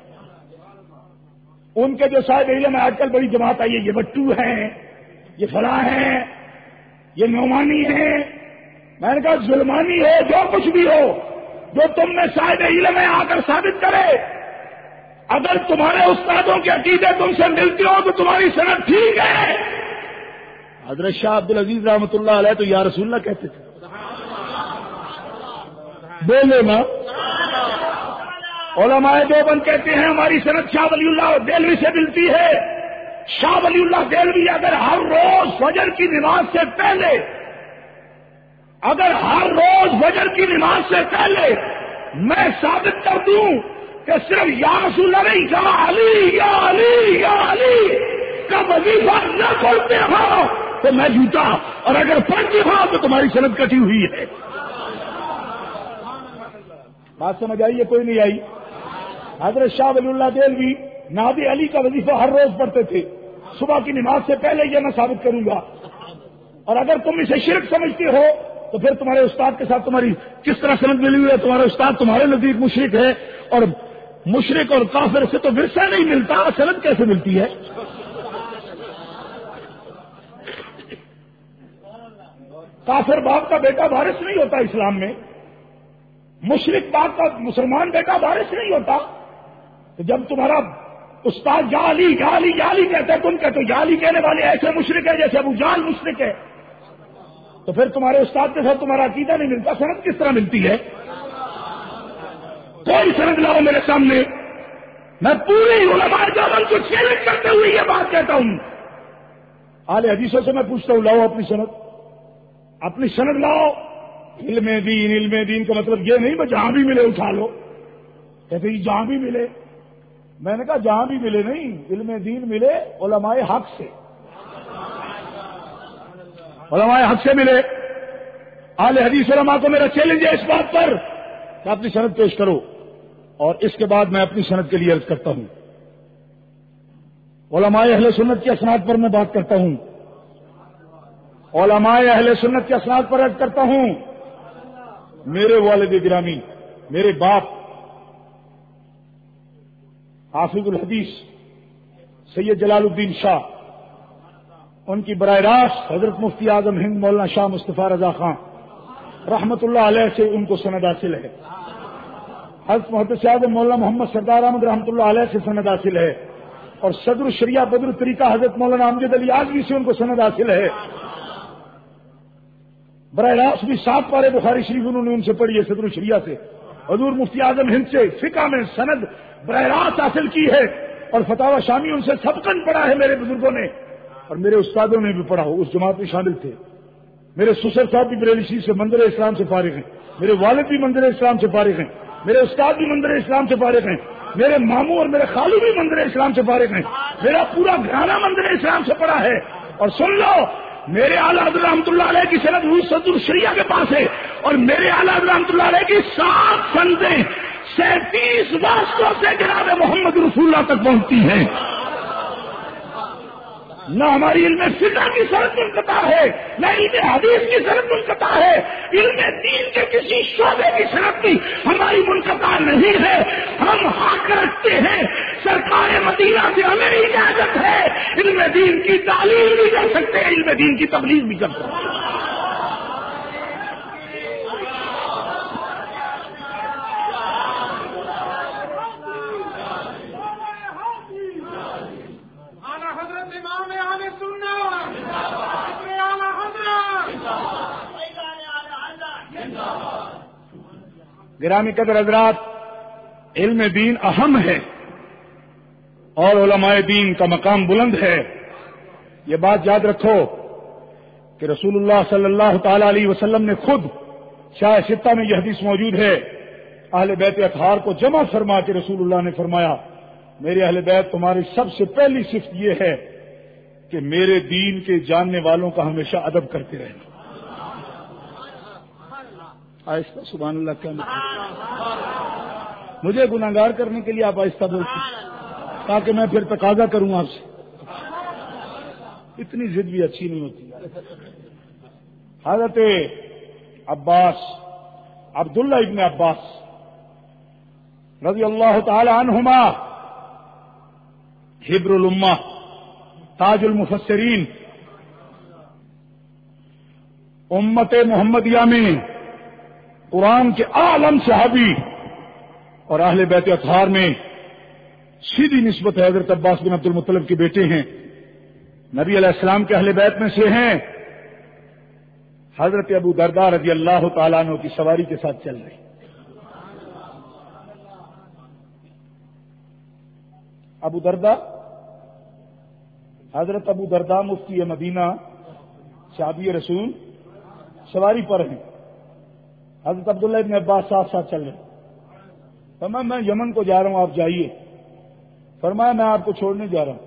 ان کے جو صاحب علم ہے، آج کل بڑی جماعت آئی ہے، یہ بٹو ہیں، یہ فلاں ہیں، یہ نعمانی ہیں. میں نے کہا ظلمانی ہو، جو کچھ بھی ہو، جو تم نے صاحب علم ہے آ کر ثابت کرے. اگر تمہارے استادوں کے عقیدے تم سے ملتی ہو تو تمہاری سند ٹھیک ہے. حضرت شاہ عبدالعزیز رحمۃ اللہ علیہ تو یا رسول اللہ کہتے تھے. بولے نا. علماء دیوبند کہتے ہیں ہماری سند شاہ ولی اللہ دہلوی سے ملتی ہے. شاہ ولی اللہ دہلوی اگر ہر روز فجر کی نماز سے پہلے، اگر ہر روز فجر کی نماز سے پہلے میں ثابت کر دوں کہ صرف یا رسول اللہ نہیں، یا علی یا علی یا علی کا وظیفہ نہ پڑھتے ہو تو میں جھوٹا، اور اگر پڑھتے ہو تو تمہاری سند کٹی ہوئی ہے. بات سمجھ آئی ہے؟ کوئی نہیں آئی؟ حضرت شاہ ولی اللہ دہلوی نادی علی کا وظیفہ ہر روز پڑھتے تھے. صبح کی نماز سے پہلے یہ میں ثابت کروں گا. اور اگر تم اسے شرک سمجھتے ہو تو پھر تمہارے استاد کے ساتھ تمہاری کس طرح سند ملی ہوئی ہے؟ تمہارا استاد تمہارے نزدیک مشرک ہے، اور مشرک اور کافر سے تو ورثہ نہیں ملتا، سند کیسے ملتی ہے؟ کافر باپ کا بیٹا وارث نہیں ہوتا اسلام میں، مشرک باپ کا مسلمان بیٹا وارث نہیں ہوتا. تو جب تمہارا استاد یا علی یا علی یا علی کہتا ہے، تم کہتے ہو یا علی کہنے والے ایسے مشرک ہے جیسے ابو جہل مشرک ہے، تو پھر تمہارے استاد کے ساتھ تمہارا عقیدہ نہیں ملتا. سند کس طرح ملتی ہے؟ کوئی سند لاؤ میرے سامنے. میں پوری علماء دیوبند کو چیلنج کرتے ہوئے یہ بات کہتا ہوں. اہل حدیثوں سے میں پوچھتا ہوں، لاؤ اپنی سند، اپنی سند لاؤ. علم دین کا مطلب یہ نہیں بس جہاں بھی ملے اٹھا لو. کہتے جی جہاں بھی ملے. میں نے کہا جہاں بھی ملے نہیں، علم دین ملے علماء حق سے، علماء حق سے ملے. اہل حدیث علماء کو میرا چیلنج ہے اس بات پر کہ اپنی سند پیش کرو. اور اس کے بعد میں اپنی سند کے لیے عرض کرتا ہوں. علماء اہل سنت کی اسناد پر میں بات کرتا ہوں. علماء اہل سنت کی اسناد پر عرض کرتا ہوں. میرے والد گرامی، میرے باپ حافظ الحدیث سید جلال الدین شاہ، ان کی براہ راست حضرت مفتی اعظم ہند مولانا شاہ مصطفیٰ رضا خان رحمت اللہ علیہ سے ان کو سند حاصل ہے. حضرت محدث اعظم مولانا محمد سردار احمد رحمت اللہ علیہ سے سند حاصل ہے. اور صدر الشریعہ بدر الطریقہ حضرت مولانا امجد علی اعظمی سے ان کو سند حاصل ہے. براہ راست بھی 7 پارے بخاری شریف انہوں نے ان سے پڑھی ہے صدر الشریعہ سے. حضور مفتی اعظم ہند سے فقہ میں سند براہ راست حاصل کی ہے. اور فتاوی شامی ان سے سبقاً پڑھا ہے میرے بزرگوں نے، اور میرے استادوں نے بھی پڑھا، اس جماعت میں شامل تھے. میرے سسر صاحب بھی بریلی شریف سے منظر اسلام سے فارغ ہیں، میرے والد بھی منظر اسلام سے فارغ ہیں، میرے استاد بھی منظر اسلام سے فارغ ہیں، میرے ماموں اور میرے خالو بھی منظر اسلام سے فارغ ہیں. میرا پورا گھرانہ منظر اسلام سے پڑھا ہے. اور سن لو، میرے اعلیٰ حضرت رحمۃ اللہ علیہ کی سند صدر الشریعہ کے پاس ہے، اور میرے اعلیٰ حضرت رحمۃ اللہ علیہ کی 7 سندیں 37 واسطوں سے جناب محمد رسول اللہ تک پہنچتی ہیں. نہ ہماری علم فقہ کی سند منقطع ہے، نہ علم حدیث کی سند منقطع ہے، علم دین کے کسی شعبے کی سند بھی ہماری منقطع نہیں ہے. ہم حق رکھتے ہیں، سرکار مدینہ سے ہمیں اجازت ہے، علم دین کی تعلیم بھی کر سکتے ہیں، علم دین کی تبلیغ بھی کر سکتے ہیں. گرامی قدر حضرات، علم دین اہم ہے اور علماء دین کا مقام بلند ہے. یہ بات یاد رکھو کہ رسول اللہ صلی اللہ تعالی علیہ وسلم نے خود شاہ ستہ میں یہ حدیث موجود ہے، اہل بیت اطہار کو جمع فرما کے رسول اللہ نے فرمایا میرے اہل بیت تمہاری سب سے پہلی صفت یہ ہے کہ میرے دین کے جاننے والوں کا ہمیشہ ادب کرتے رہنا. آہستہ سبحان اللہ کہنا، مجھے گناہگار کرنے کے لیے آپ آہستہ بولتے تاکہ میں پھر تقاضا کروں آپ سے. اتنی ضد بھی اچھی نہیں ہوتی. حضرت عباس، عبداللہ ابن عباس رضی اللہ تعالی عنہما، حبر الامہ، تاج المفسرین، امت محمدیہ میں قرآن کے عالم صحابی اور اہل بیت اطہار میں سیدھی نسبت ہے. حضرت عباس بن عبد المطلب کے بیٹے ہیں، نبی علیہ السلام کے اہل بیت میں سے ہیں. حضرت ابو درداء رضی اللہ تعالیٰ عنہ کی سواری کے ساتھ چل رہے. ابو درداء، حضرت ابو درداء مفتی مدینہ صحابی رسول سواری پر ہیں. حضرت عبداللہ ابن عباس ساتھ ساتھ چل رہے. فرمایا میں یمن کو جا رہا ہوں، آپ جائیے. فرمایا میں آپ کو چھوڑنے جا رہا ہوں،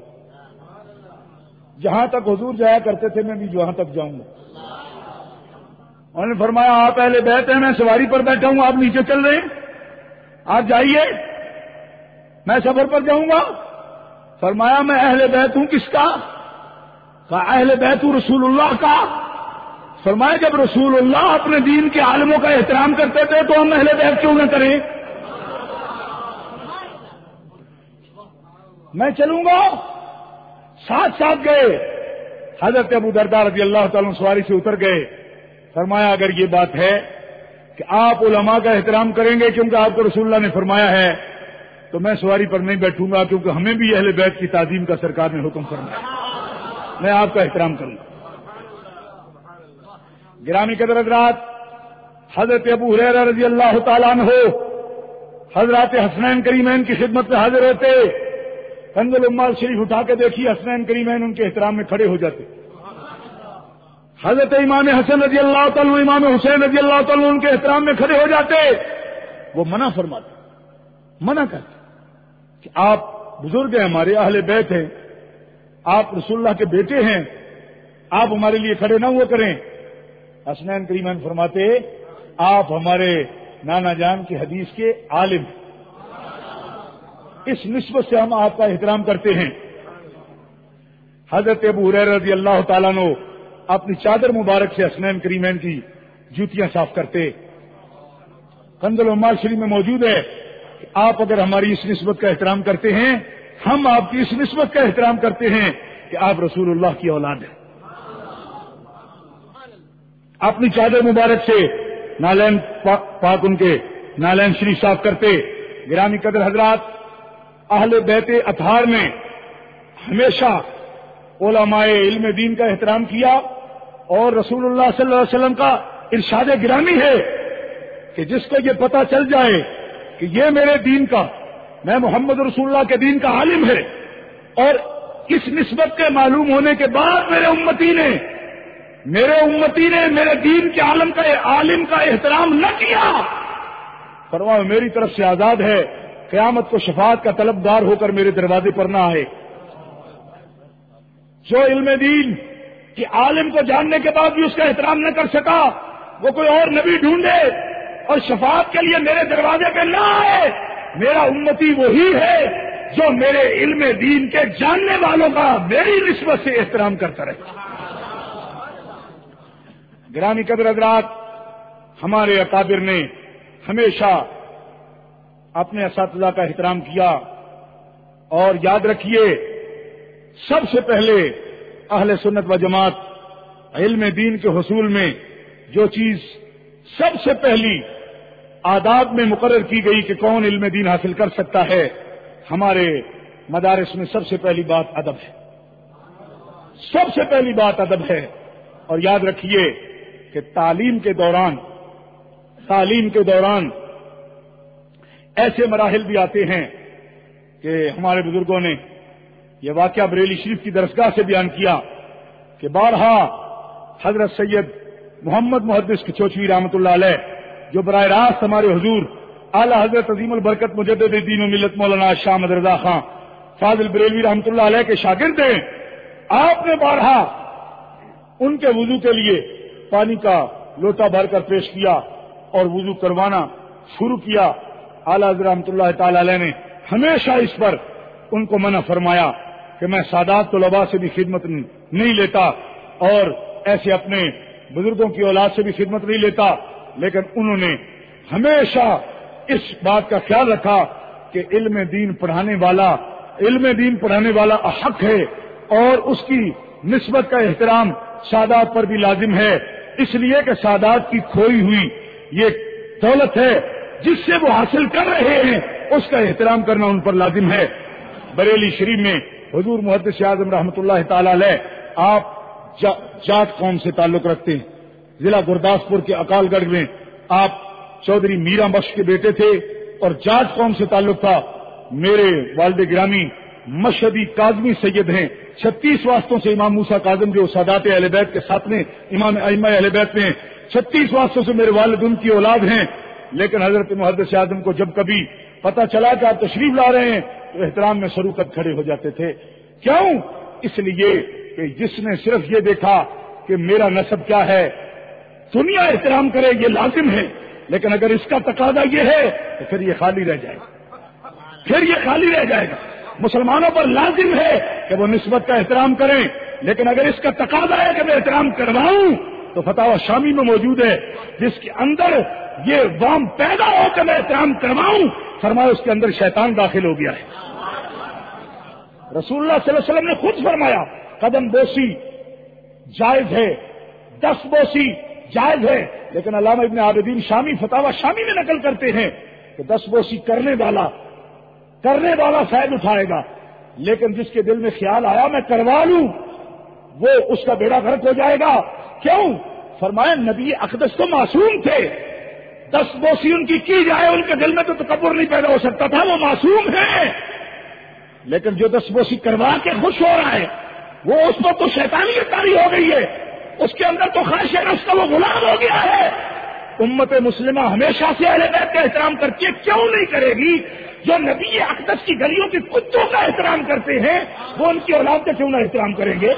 جہاں تک حضور جایا کرتے تھے میں بھی وہاں تک جاؤں گا. انہوں نے فرمایا آپ اہل بیت ہیں، میں سواری پر بیٹھا ہوں، آپ نیچے چل رہے ہیں، آپ جائیے، میں سفر پر جاؤں گا. فرمایا میں اہل بیت ہوں. کس کا؟ کہا اہل بیت ہوں رسول اللہ کا. فرمایا جب رسول اللہ اپنے دین کے عالموں کا احترام کرتے تھے تو ہم اہل بیت کیوں نہ کریں؟ میں چلوں گا. ساتھ ساتھ گئے. حضرت ابو درداء رضی اللہ تعالیٰ عنہ سواری سے اتر گئے. فرمایا اگر یہ بات ہے کہ آپ علماء کا احترام کریں گے کیونکہ آپ کو رسول اللہ نے فرمایا ہے تو میں سواری پر نہیں بیٹھوں گا، کیونکہ ہمیں بھی اہل بیت کی تعظیم کا سرکار نے حکم فرمایا. میں آپ کا احترام کروں گا. گرامی قدر حضرات، حضرت ابو ہریرہ رضی اللہ تعالیٰ عنہ حضرات حسنین کریمین کی خدمت میں حاضر ہوتے. کنز الامال شریف اٹھا کے دیکھیے، حسنین کریمین ان کے احترام میں کھڑے ہو جاتے. حضرت امام حسن رضی اللہ تعالیٰ، امام حسین رضی اللہ تعالیٰ ان کے احترام میں کھڑے ہو جاتے. وہ منع فرماتے، منع کرتے کہ آپ بزرگ ہیں، ہمارے اہل بیت ہیں، آپ رسول اللہ کے بیٹے ہیں، آپ ہمارے لیے کھڑے نہ ہوا کریں. حسنین کریمین فرماتے آپ ہمارے نانا جان کی حدیث کے عالم، اس نسبت سے ہم آپ کا احترام کرتے ہیں. حضرت ابو ہریرہ رضی اللہ تعالیٰ عنہ اپنی چادر مبارک سے حسنین کریمین کی جوتیاں صاف کرتے. کنز الامال شریف میں موجود ہے کہ آپ اگر ہماری اس نسبت کا احترام کرتے ہیں، ہم آپ کی اس نسبت کا احترام کرتے ہیں کہ آپ رسول اللہ کی اولاد ہیں. اپنی چادر مبارک سے نالین پاک ان کے نالین شریف صاف کرتے. گرامی قدر حضرات، اہل بیت اطہار نے ہمیشہ علماء علم دین کا احترام کیا اور رسول اللہ صلی اللہ علیہ وسلم کا ارشاد گرامی ہے کہ جس کو یہ پتہ چل جائے کہ یہ میرے دین کا، میں محمد رسول اللہ کے دین کا عالم ہے، اور اس نسبت کے معلوم ہونے کے بعد میرے امتی نے میرے دین کے عالم کا احترام نہ کیا، فرمایا میری طرف سے آزاد ہے، قیامت کو شفاعت کا طلبگار ہو کر میرے دروازے پر نہ آئے. جو علم دین کہ عالم کو جاننے کے بعد بھی اس کا احترام نہ کر سکا، وہ کوئی اور نبی ڈھونڈے اور شفاعت کے لیے میرے دروازے پہ نہ آئے. میرا امتی وہی ہے جو میرے علم دین کے جاننے والوں کا میری نسبت سے احترام کرتا رہے. گرامی قدر حضرات، ہمارے اکابر نے ہمیشہ اپنے اساتذہ کا احترام کیا، اور یاد رکھیے سب سے پہلے اہل سنت و جماعت علم دین کے حصول میں جو چیز سب سے پہلی آداب میں مقرر کی گئی کہ کون علم دین حاصل کر سکتا ہے، ہمارے مدارس میں سب سے پہلی بات ادب ہے. سب سے پہلی بات ادب ہے. اور یاد رکھیے کہ تعلیم کے دوران ایسے مراحل بھی آتے ہیں کہ ہمارے بزرگوں نے یہ واقعہ بریلی شریف کی درسگاہ سے بیان کیا کہ بارہا حضرت سید محمد محدث کچوچوی رحمۃ اللہ علیہ جو براہ راست ہمارے حضور اعلی حضرت عظیم البرکت مجدد دین و ملت مولانا شاہ احمد رضا خان فاضل بریلوی رحمۃ اللہ علیہ کے شاگرد ہیں. آپ نے بارہا ان کے وضو کے لیے پانی کا لوٹا بھر کر پیش کیا اور وضو کروانا شروع کیا. اعلی حضرت رحمۃ اللہ تعالی علیہ نے ہمیشہ اس پر ان کو منع فرمایا کہ میں سادات طلباء سے بھی خدمت نہیں لیتا اور ایسے اپنے بزرگوں کی اولاد سے بھی خدمت نہیں لیتا، لیکن انہوں نے ہمیشہ اس بات کا خیال رکھا کہ علم دین پڑھانے والا حق ہے اور اس کی نسبت کا احترام سادات پر بھی لازم ہے، اس لیے کہ سادات کی کھوئی ہوئی یہ دولت ہے جس سے وہ حاصل کر رہے ہیں، اس کا احترام کرنا ان پر لازم ہے. بریلی شریف میں حضور محدث اعظم رحمۃ اللہ تعالی علیہ آپ جات قوم سے تعلق رکھتے ہیں. ضلع گرداسپور کے اکال گڑھ میں آپ چودھری میرا بخش کے بیٹے تھے اور جات قوم سے تعلق تھا. میرے والد گرامی مشہدی کاظمی سید ہیں، 36 واسطوں سے امام موسیٰ کاظم جو سادات اہل بیت کے ساتھ میں امام ائمہ اہل بیت میں 36 واسطوں سے میرے والد ان کی اولاد ہیں. لیکن حضرت محدث اعظم کو جب کبھی پتہ چلا کہ آپ تشریف لا رہے ہیں تو احترام میں سروقت کھڑے ہو جاتے تھے. کیوں؟ اس لیے کہ جس نے صرف یہ دیکھا کہ میرا نسب کیا ہے، دنیا احترام کرے یہ لازم ہے، لیکن اگر اس کا تقاضا یہ ہے تو پھر یہ خالی رہ جائے گا. مسلمانوں پر لازم ہے کہ وہ نسبت کا احترام کریں، لیکن اگر اس کا تقاضا ہے کہ میں احترام کرواؤں تو فتاوی شامی میں موجود ہے جس کے اندر یہ وام پیدا ہو کہ میں احترام کرواؤں، فرمایا اس کے اندر شیطان داخل ہو گیا ہے. رسول اللہ صلی اللہ علیہ وسلم نے خود فرمایا قدم بوسی جائز ہے، 10 بوسی جائز ہے، لیکن علامہ ابن عابدین شامی فتاوی شامی میں نقل کرتے ہیں کہ 10 بوسی کرنے والا فائد اٹھائے گا، لیکن جس کے دل میں خیال آیا میں کروا لوں وہ اس کا بیڑا غرق ہو جائے گا. کیوں؟ فرمایا نبی اقدس تو معصوم تھے، 10 بوسی ان کی جائے ان کے دل میں تو تکبر نہیں پیدا ہو سکتا تھا، وہ معصوم ہے. لیکن جو 10 بوسی کروا کے خوش ہو رہا ہے وہ اس پر تو شیطانیت طاری ہو گئی ہے، اس کے اندر تو خواہش نفس کا وہ غلام ہو گیا ہے. امت مسلمہ ہمیشہ سے اہل بیت کا احترام کرتی ہے، کیوں نہیں کرے گی؟ جو نبی اقدس کی گلیوں کے کتوں کا احترام کرتے ہیں وہ ان کی اولاد کا کیوں نہ احترام کریں گے؟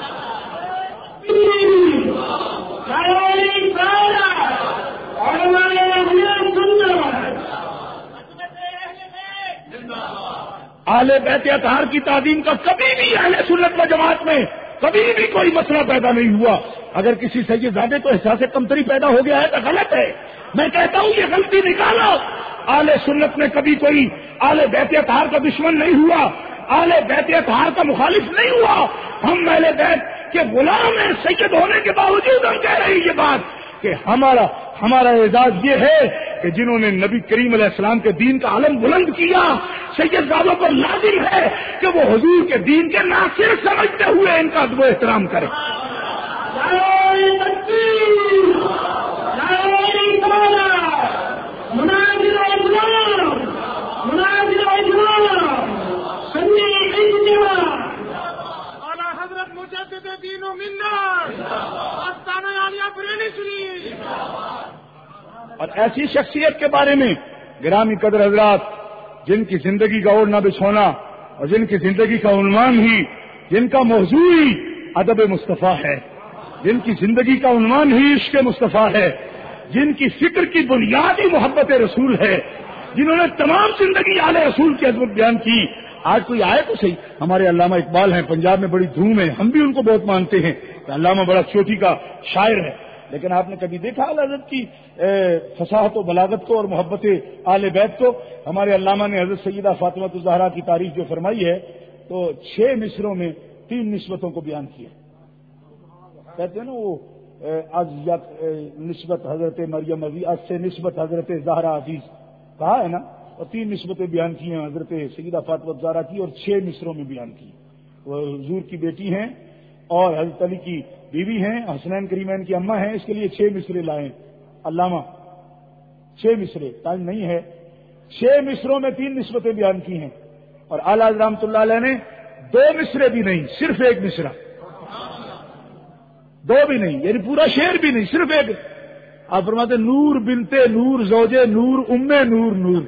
اہل بیت اطہار کی تعظیم کا کبھی بھی اہل سنت و جماعت میں کبھی بھی کوئی مسئلہ پیدا نہیں ہوا. اگر کسی سید زادے کو احساس کمتری پیدا ہو گیا ہے تو غلط ہے. میں کہتا ہوں یہ غلطی نکالو. اہل سنت میں کبھی کوئی اہل بیت اطہار کا دشمن نہیں ہوا، اہل بیت اطہار کا مخالف نہیں ہوا. ہم اہل بیت کے غلام ہیں، سید ہونے کے باوجود ہم کہہ رہے ہیں یہ بات کہ ہمارا اعزاز یہ ہے کہ جنہوں نے نبی کریم علیہ السلام کے دین کا علم بلند کیا، سید زادوں پر لازم ہے کہ وہ حضور کے دین کے ناصر سمجھتے ہوئے ان کا ادب و احترام کریں. اور ایسی شخصیت کے بارے میں گرامی قدر حضرات جن کی زندگی کا اوڑھنا بچھونا اور جن کی زندگی کا عنوان ہی، جن کا موضوع ہی ادب مصطفیٰ ہے، جن کی زندگی کا عنوان ہی عشق مصطفیٰ ہے، جن کی فکر کی بنیاد ہی محبت رسول ہے، جنہوں نے تمام زندگی آل رسول کی عظمت بیان کی. آج کوئی آئے تو صحیح. ہمارے علامہ اقبال ہیں، پنجاب میں بڑی دھوم ہے، ہم بھی ان کو بہت مانتے ہیں کہ علامہ بڑا چوٹی کا شاعر ہے، لیکن آپ نے کبھی دیکھا حضرت کی فصاحت و بلاغت کو اور محبت آل بیت کو؟ ہمارے علامہ نے حضرت سیدہ فاطمہ الزہرا کی تعریف جو فرمائی ہے تو 6 مصروں میں 3 نسبتوں کو بیان کیا. کہتے ہیں نا وہ از نسبت حضرت مریم از سے نسبت حضرت زہرا عزیز کہا ہے نا، اور 3 نسبتیں بیان کی ہیں حضرت سیدہ فاطمہ الزہرا کی اور 6 مصروں میں بیان کی. وہ حضور کی بیٹی ہیں اور حضرت علی کی بیوی ہیں، حسنین کریمین کی اماں ہیں، اس کے لیے 6 مصرے لائے علامہ. 6 مصرے ٹائم نہیں ہے، 6 مصروں میں 3 نسبتیں بیان کی ہیں، اور اعلیٰ حضرت رحمۃ اللہ علیہ نے 2 مصرے بھی نہیں، صرف 1 مصرع، 2 بھی نہیں، یعنی پورا شعر بھی نہیں، صرف 1۔ آپ فرماتے نور بنتے نور زوجے نور امے نور نور۔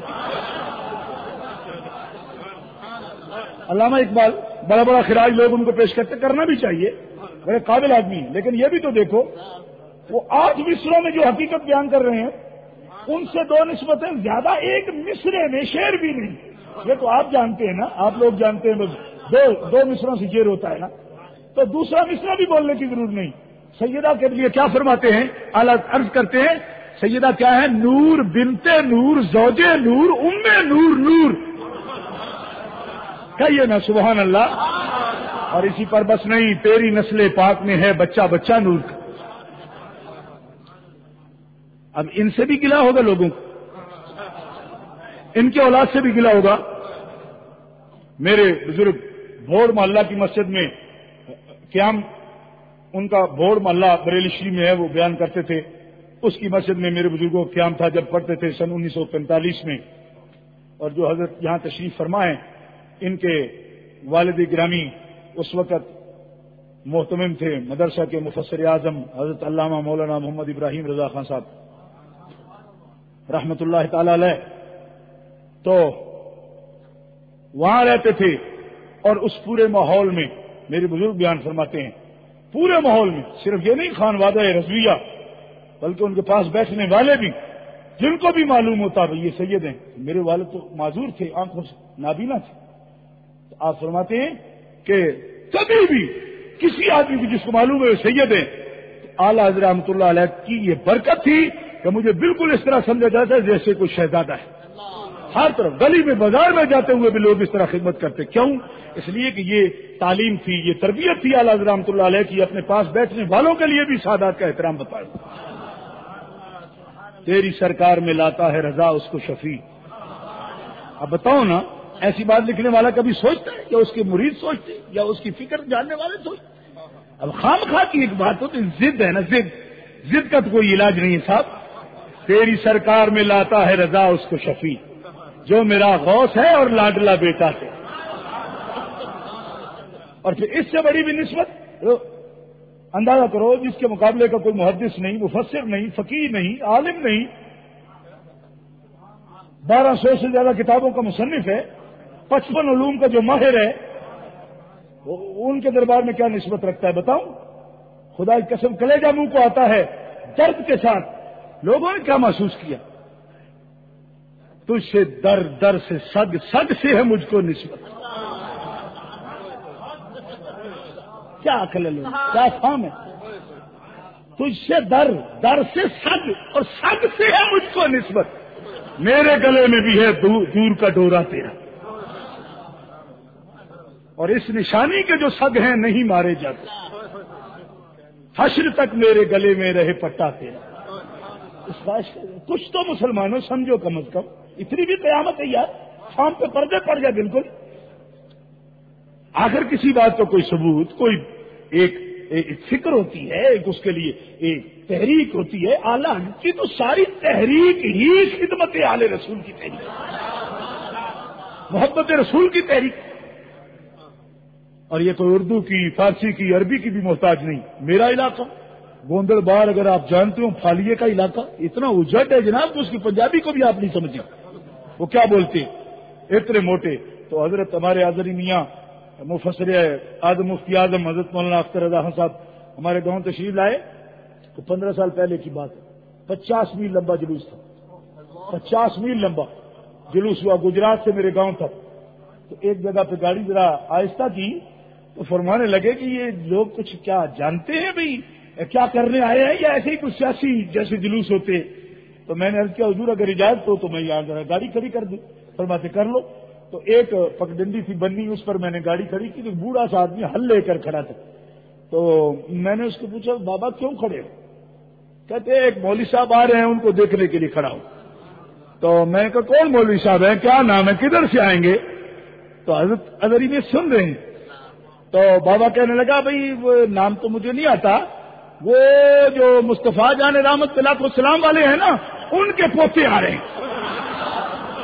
علامہ اقبال بڑا بڑا خراج لوگ ان کو پیش کرتے، کرنا بھی چاہیے، بڑے قابل آدمی ہیں، لیکن یہ بھی تو دیکھو وہ 8 مصروں میں جو حقیقت بیان کر رہے ہیں ان سے 2 نسبتیں زیادہ، 1 مصرے میں شعر بھی نہیں۔ یہ تو آپ جانتے ہیں نا، آپ لوگ جانتے ہیں، بس 2 مصروں سے شعر ہوتا ہے نا، تو دوسرا مصرع بھی بولنے کی ضرورت نہیں۔ سیدہ کے لیے کیا فرماتے ہیں، اعلیٰ عرض کرتے ہیں سیدہ کیا ہے، نور بنتے نور زوجے نور امے نور نور، کہیے نا سبحان اللہ۔ اور اسی پر بس نہیں، تیری نسل پاک میں ہے بچہ بچہ نور کا۔ اب ان سے بھی گلا ہوگا لوگوں کو، ان کے اولاد سے بھی گلا ہوگا۔ میرے بزرگ بھوڑ محلہ کی مسجد میں قیام، ان کا بھوڑ محلہ بریلی شریف میں ہے، وہ بیان کرتے تھے، اس کی مسجد میں میرے بزرگوں کا قیام تھا جب پڑھتے تھے سن 1945 میں، اور جو حضرت یہاں تشریف فرما ہیں ان کے والد گرامی اس وقت محتمم تھے مدرسہ کے مفسر اعظم حضرت علامہ مولانا محمد ابراہیم رضا خان صاحب رحمت اللہ تعالی علیہ، تو وہاں رہتے تھے، اور اس پورے ماحول میں میرے بزرگ بیان فرماتے ہیں، پورے ماحول میں صرف یہ نہیں خانوادہ رضویہ، بلکہ ان کے پاس بیٹھنے والے بھی، جن کو بھی معلوم ہوتا بھائی یہ سید ہیں، میرے والد تو معذور تھے، آنکھوں سے نابینا تھے، تو آپ فرماتے ہیں کہ کبھی بھی کسی آدمی کو جس کو معلوم ہے سید ہیں، اعلیٰ حضرت رحمۃ اللہ علیہ کی یہ برکت تھی کہ مجھے بالکل اس طرح سمجھا جاتا ہے جیسے کوئی شہزادہ ہے۔ ہر طرف گلی میں بازار میں جاتے ہوئے بھی لوگ اس طرح خدمت کرتے، کیوں؟ اس لیے کہ یہ تعلیم تھی، یہ تربیت تھی اعلیٰ حضرت رحمۃ اللہ علیہ کی، اپنے پاس بیٹھنے والوں کے لیے بھی سادات کا احترام بتایا۔ تیری سرکار میں لاتا ہے رضا اس کو شفیع۔ اب بتاؤ نا، ایسی بات لکھنے والا کبھی سوچتا ہے، یا اس کے مرید سوچتے، یا اس کی فکر جاننے والے سوچتے؟ اب خام خواہ کی ایک بات ہو تو ضد ہے نا، ضد کا تو کوئی علاج نہیں ہے صاحب۔ تیری سرکار میں لاتا ہے رضا اس کو شفیع، جو میرا غوث ہے اور لاڈلا بیٹا ہے۔ اور پھر اس سے بڑی بھی نسبت اندازہ کرو، جس کے مقابلے کا کوئی محدث نہیں، مفسر نہیں، فقیہ نہیں، عالم نہیں، 1200 سے زیادہ کتابوں کا مصنف ہے، 55 علوم کا جو ماہر ہے، ان کے دربار میں کیا نسبت رکھتا ہے بتاؤں؟ خدا کی قسم کلیجہ منہ کو آتا ہے درد کے ساتھ۔ لوگوں نے کیا محسوس کیا؟ تجھ سے در در سے سگ سے ہے مجھ کو نسبت۔ کیا عقل ہے لوگ، کیا فہم ہے؟ تجھ سے در سے سگ، اور سگ سے ہے مجھ کو نسبت، میرے گلے میں بھی ہے دور کا ڈورا تیرا، اور اس نشانی کے جو سگ ہیں نہیں مارے جاتے، حشر تک میرے گلے میں رہے پٹا تیرا۔ کچھ تو مسلمانوں سمجھو کم از کم، اتنی بھی قیامت ہے یار، شام پہ پردے پڑ گیا بالکل۔ آخر کسی بات کا کوئی ثبوت، کوئی ایک فکر ہوتی ہے، ایک اس کے لیے ایک تحریک ہوتی ہے۔ اعلیٰ کی تو ساری تحریک ہی خدمت آل رسول کی تحریک، محبت رسول کی تحریک، اور یہ کوئی اردو کی، فارسی کی، عربی کی بھی محتاج نہیں۔ میرا علاقہ گوندل بار اگر آپ جانتے ہو، پھالیے کا علاقہ اتنا اجڑ ہے جناب، تو اس کی پنجابی کو بھی آپ نہیں سمجھے، وہ کیا بولتے ہیں اتنے موٹے۔ تو حضرت ہمارے آذری میاں مفسر اعظم مفتی اعظم حضرت مولانا اختر رضا خان صاحب ہمارے گاؤں تشریف لائے، تو 15 سال پہلے کی بات ہے، 50 میل لمبا جلوس تھا، 50 میل لمبا جلوس ہوا گجرات سے میرے گاؤں تک۔ تو ایک جگہ پہ گاڑی ذرا آہستہ کی تو فرمانے لگے کہ یہ لوگ کچھ کیا جانتے ہیں بھائی کیا کرنے آئے ہیں، یا ایسے ہی کچھ سیاسی جیسے جلوس ہوتے؟ تو میں نے عرض کیا حضور اگر اجازت ہو تو میں یہاں ذرا گاڑی کھڑی کر دوں۔ فرماتے کر لو۔ تو ایک پگڈنڈی تھی بنی، اس پر میں نے گاڑی کھڑی کی، تو بوڑھا سا آدمی ہل لے کر کھڑا تھا۔ تو میں نے اس کو پوچھا بابا کیوں کھڑے ہو؟ کہتے ایک مولوی صاحب آ رہے ہیں، ان کو دیکھنے کے لیے کھڑا ہوں۔ تو میں نے کہا کون مولوی صاحب ہیں، کیا نام ہے، کدھر سے آئیں گے؟ تو حضرت اذری میں سن رہے ہیں۔ تو بابا کہنے لگا بھائی وہ نام تو مجھے نہیں آتا، وہ جو مصطفیٰ جان رحمت اللہ والسلام والے ہیں نا، ان کے پوتے آ رہے ہیں۔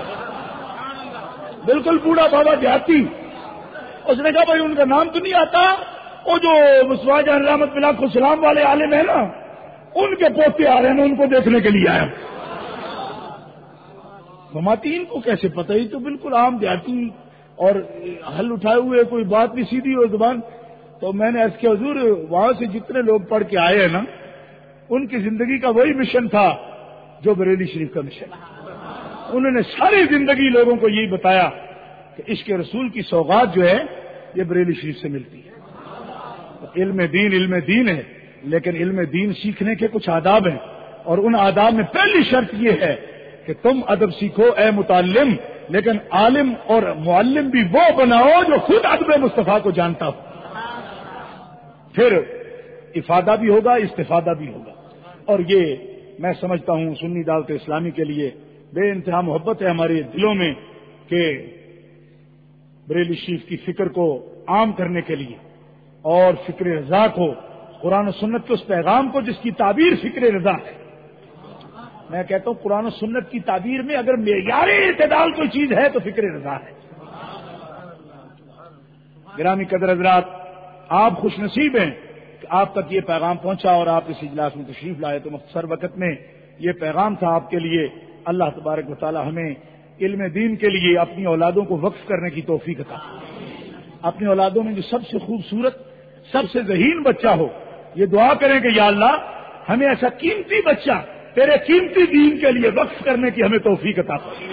بالکل بوڑھا بابا دیہاتی. اس نے کہا بھائی ان کا نام تو نہیں آتا, وہ جو مسوا جان رحمت بلا کو سلام والے عالم ہیں نا, ان کے پوتے آ رہے ہیں, ان کو دیکھنے کے لیے آیا. فرماتی ان کو کیسے پتہ, ہی تو بالکل عام دیہاتی اور حل اٹھائے ہوئے, کوئی بات نہیں سیدھی ہو زبان. تو میں نے عرض کیا حضور وہاں سے جتنے لوگ پڑھ کے آئے ہیں نا, ان کی زندگی کا وہی مشن تھا جو بریلی شریف کا مشن ہے. انہوں نے ساری زندگی لوگوں کو یہی بتایا کہ عشق رسول کی سوغات جو ہے یہ بریلی شریف سے ملتی ہے. علم دین ہے, لیکن علم دین سیکھنے کے کچھ آداب ہیں, اور ان آداب میں پہلی شرط یہ ہے کہ تم ادب سیکھو اے متعلم, لیکن عالم اور معلم بھی وہ بناؤ جو خود ادب مصطفیٰ کو جانتا ہو. پھر افادہ بھی ہوگا, استفادہ بھی ہوگا. اور یہ میں سمجھتا ہوں سنی دعوت اسلامی کے لیے بے انتہا محبت ہے ہمارے دلوں میں کہ بریلی شریف کی فکر کو عام کرنے کے لیے اور فکر رضا کو, قرآن و سنت کے اس پیغام کو جس کی تعبیر فکر رضا ہے. میں کہتا ہوں قرآن و سنت کی تعبیر میں اگر معیار اعتدال کوئی چیز ہے تو فکر رضا ہے. گرامی قدر حضرات, آپ خوش نصیب ہیں کہ آپ تک یہ پیغام پہنچا اور آپ اس اجلاس میں تشریف لائے. تو مختصر وقت میں یہ پیغام تھا آپ کے لیے. اللہ تبارک و تعالی ہمیں علم دین کے لیے اپنی اولادوں کو وقف کرنے کی توفیق عطا. اپنی اولادوں میں جو سب سے خوبصورت, سب سے ذہین بچہ ہو, یہ دعا کریں کہ یا اللہ ہمیں ایسا قیمتی بچہ تیرے قیمتی دین کے لیے وقف کرنے کی ہمیں توفیق عطا فرما,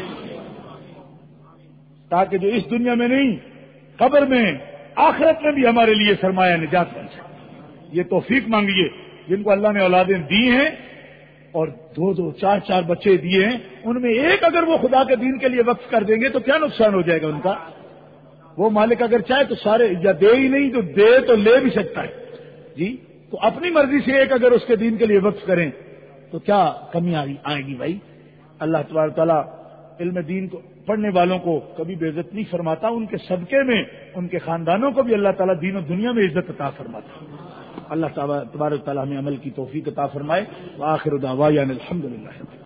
تاکہ جو اس دنیا میں نہیں قبر میں آخرت میں بھی ہمارے لیے سرمایہ نجات بن جائے. یہ توفیق مانگیے. جن کو اللہ نے اولادیں دی ہیں اور 2-2, 4-4 بچے دیے ہیں, ان میں ایک اگر وہ خدا کے دین کے لیے وقف کر دیں گے تو کیا نقصان ہو جائے گا ان کا. وہ مالک اگر چاہے تو سارے, یا دے ہی نہیں تو دے تو لے بھی سکتا ہے جی. تو اپنی مرضی سے ایک اگر اس کے دین کے لیے وقف کریں تو کیا کمی آئے گی بھائی. اللہ تبارک تعالیٰ علم دین کو پڑھنے والوں کو کبھی بے عزت نہیں فرماتا, ان کے صدقے میں ان کے خاندانوں کو بھی اللہ تعالیٰ دین و دنیا میں عزت عطا فرماتا. اللہ تبارک تعالیٰ ہمیں عمل کی توفیق عطا فرمائے. وآخر دعوانا الحمدللہ.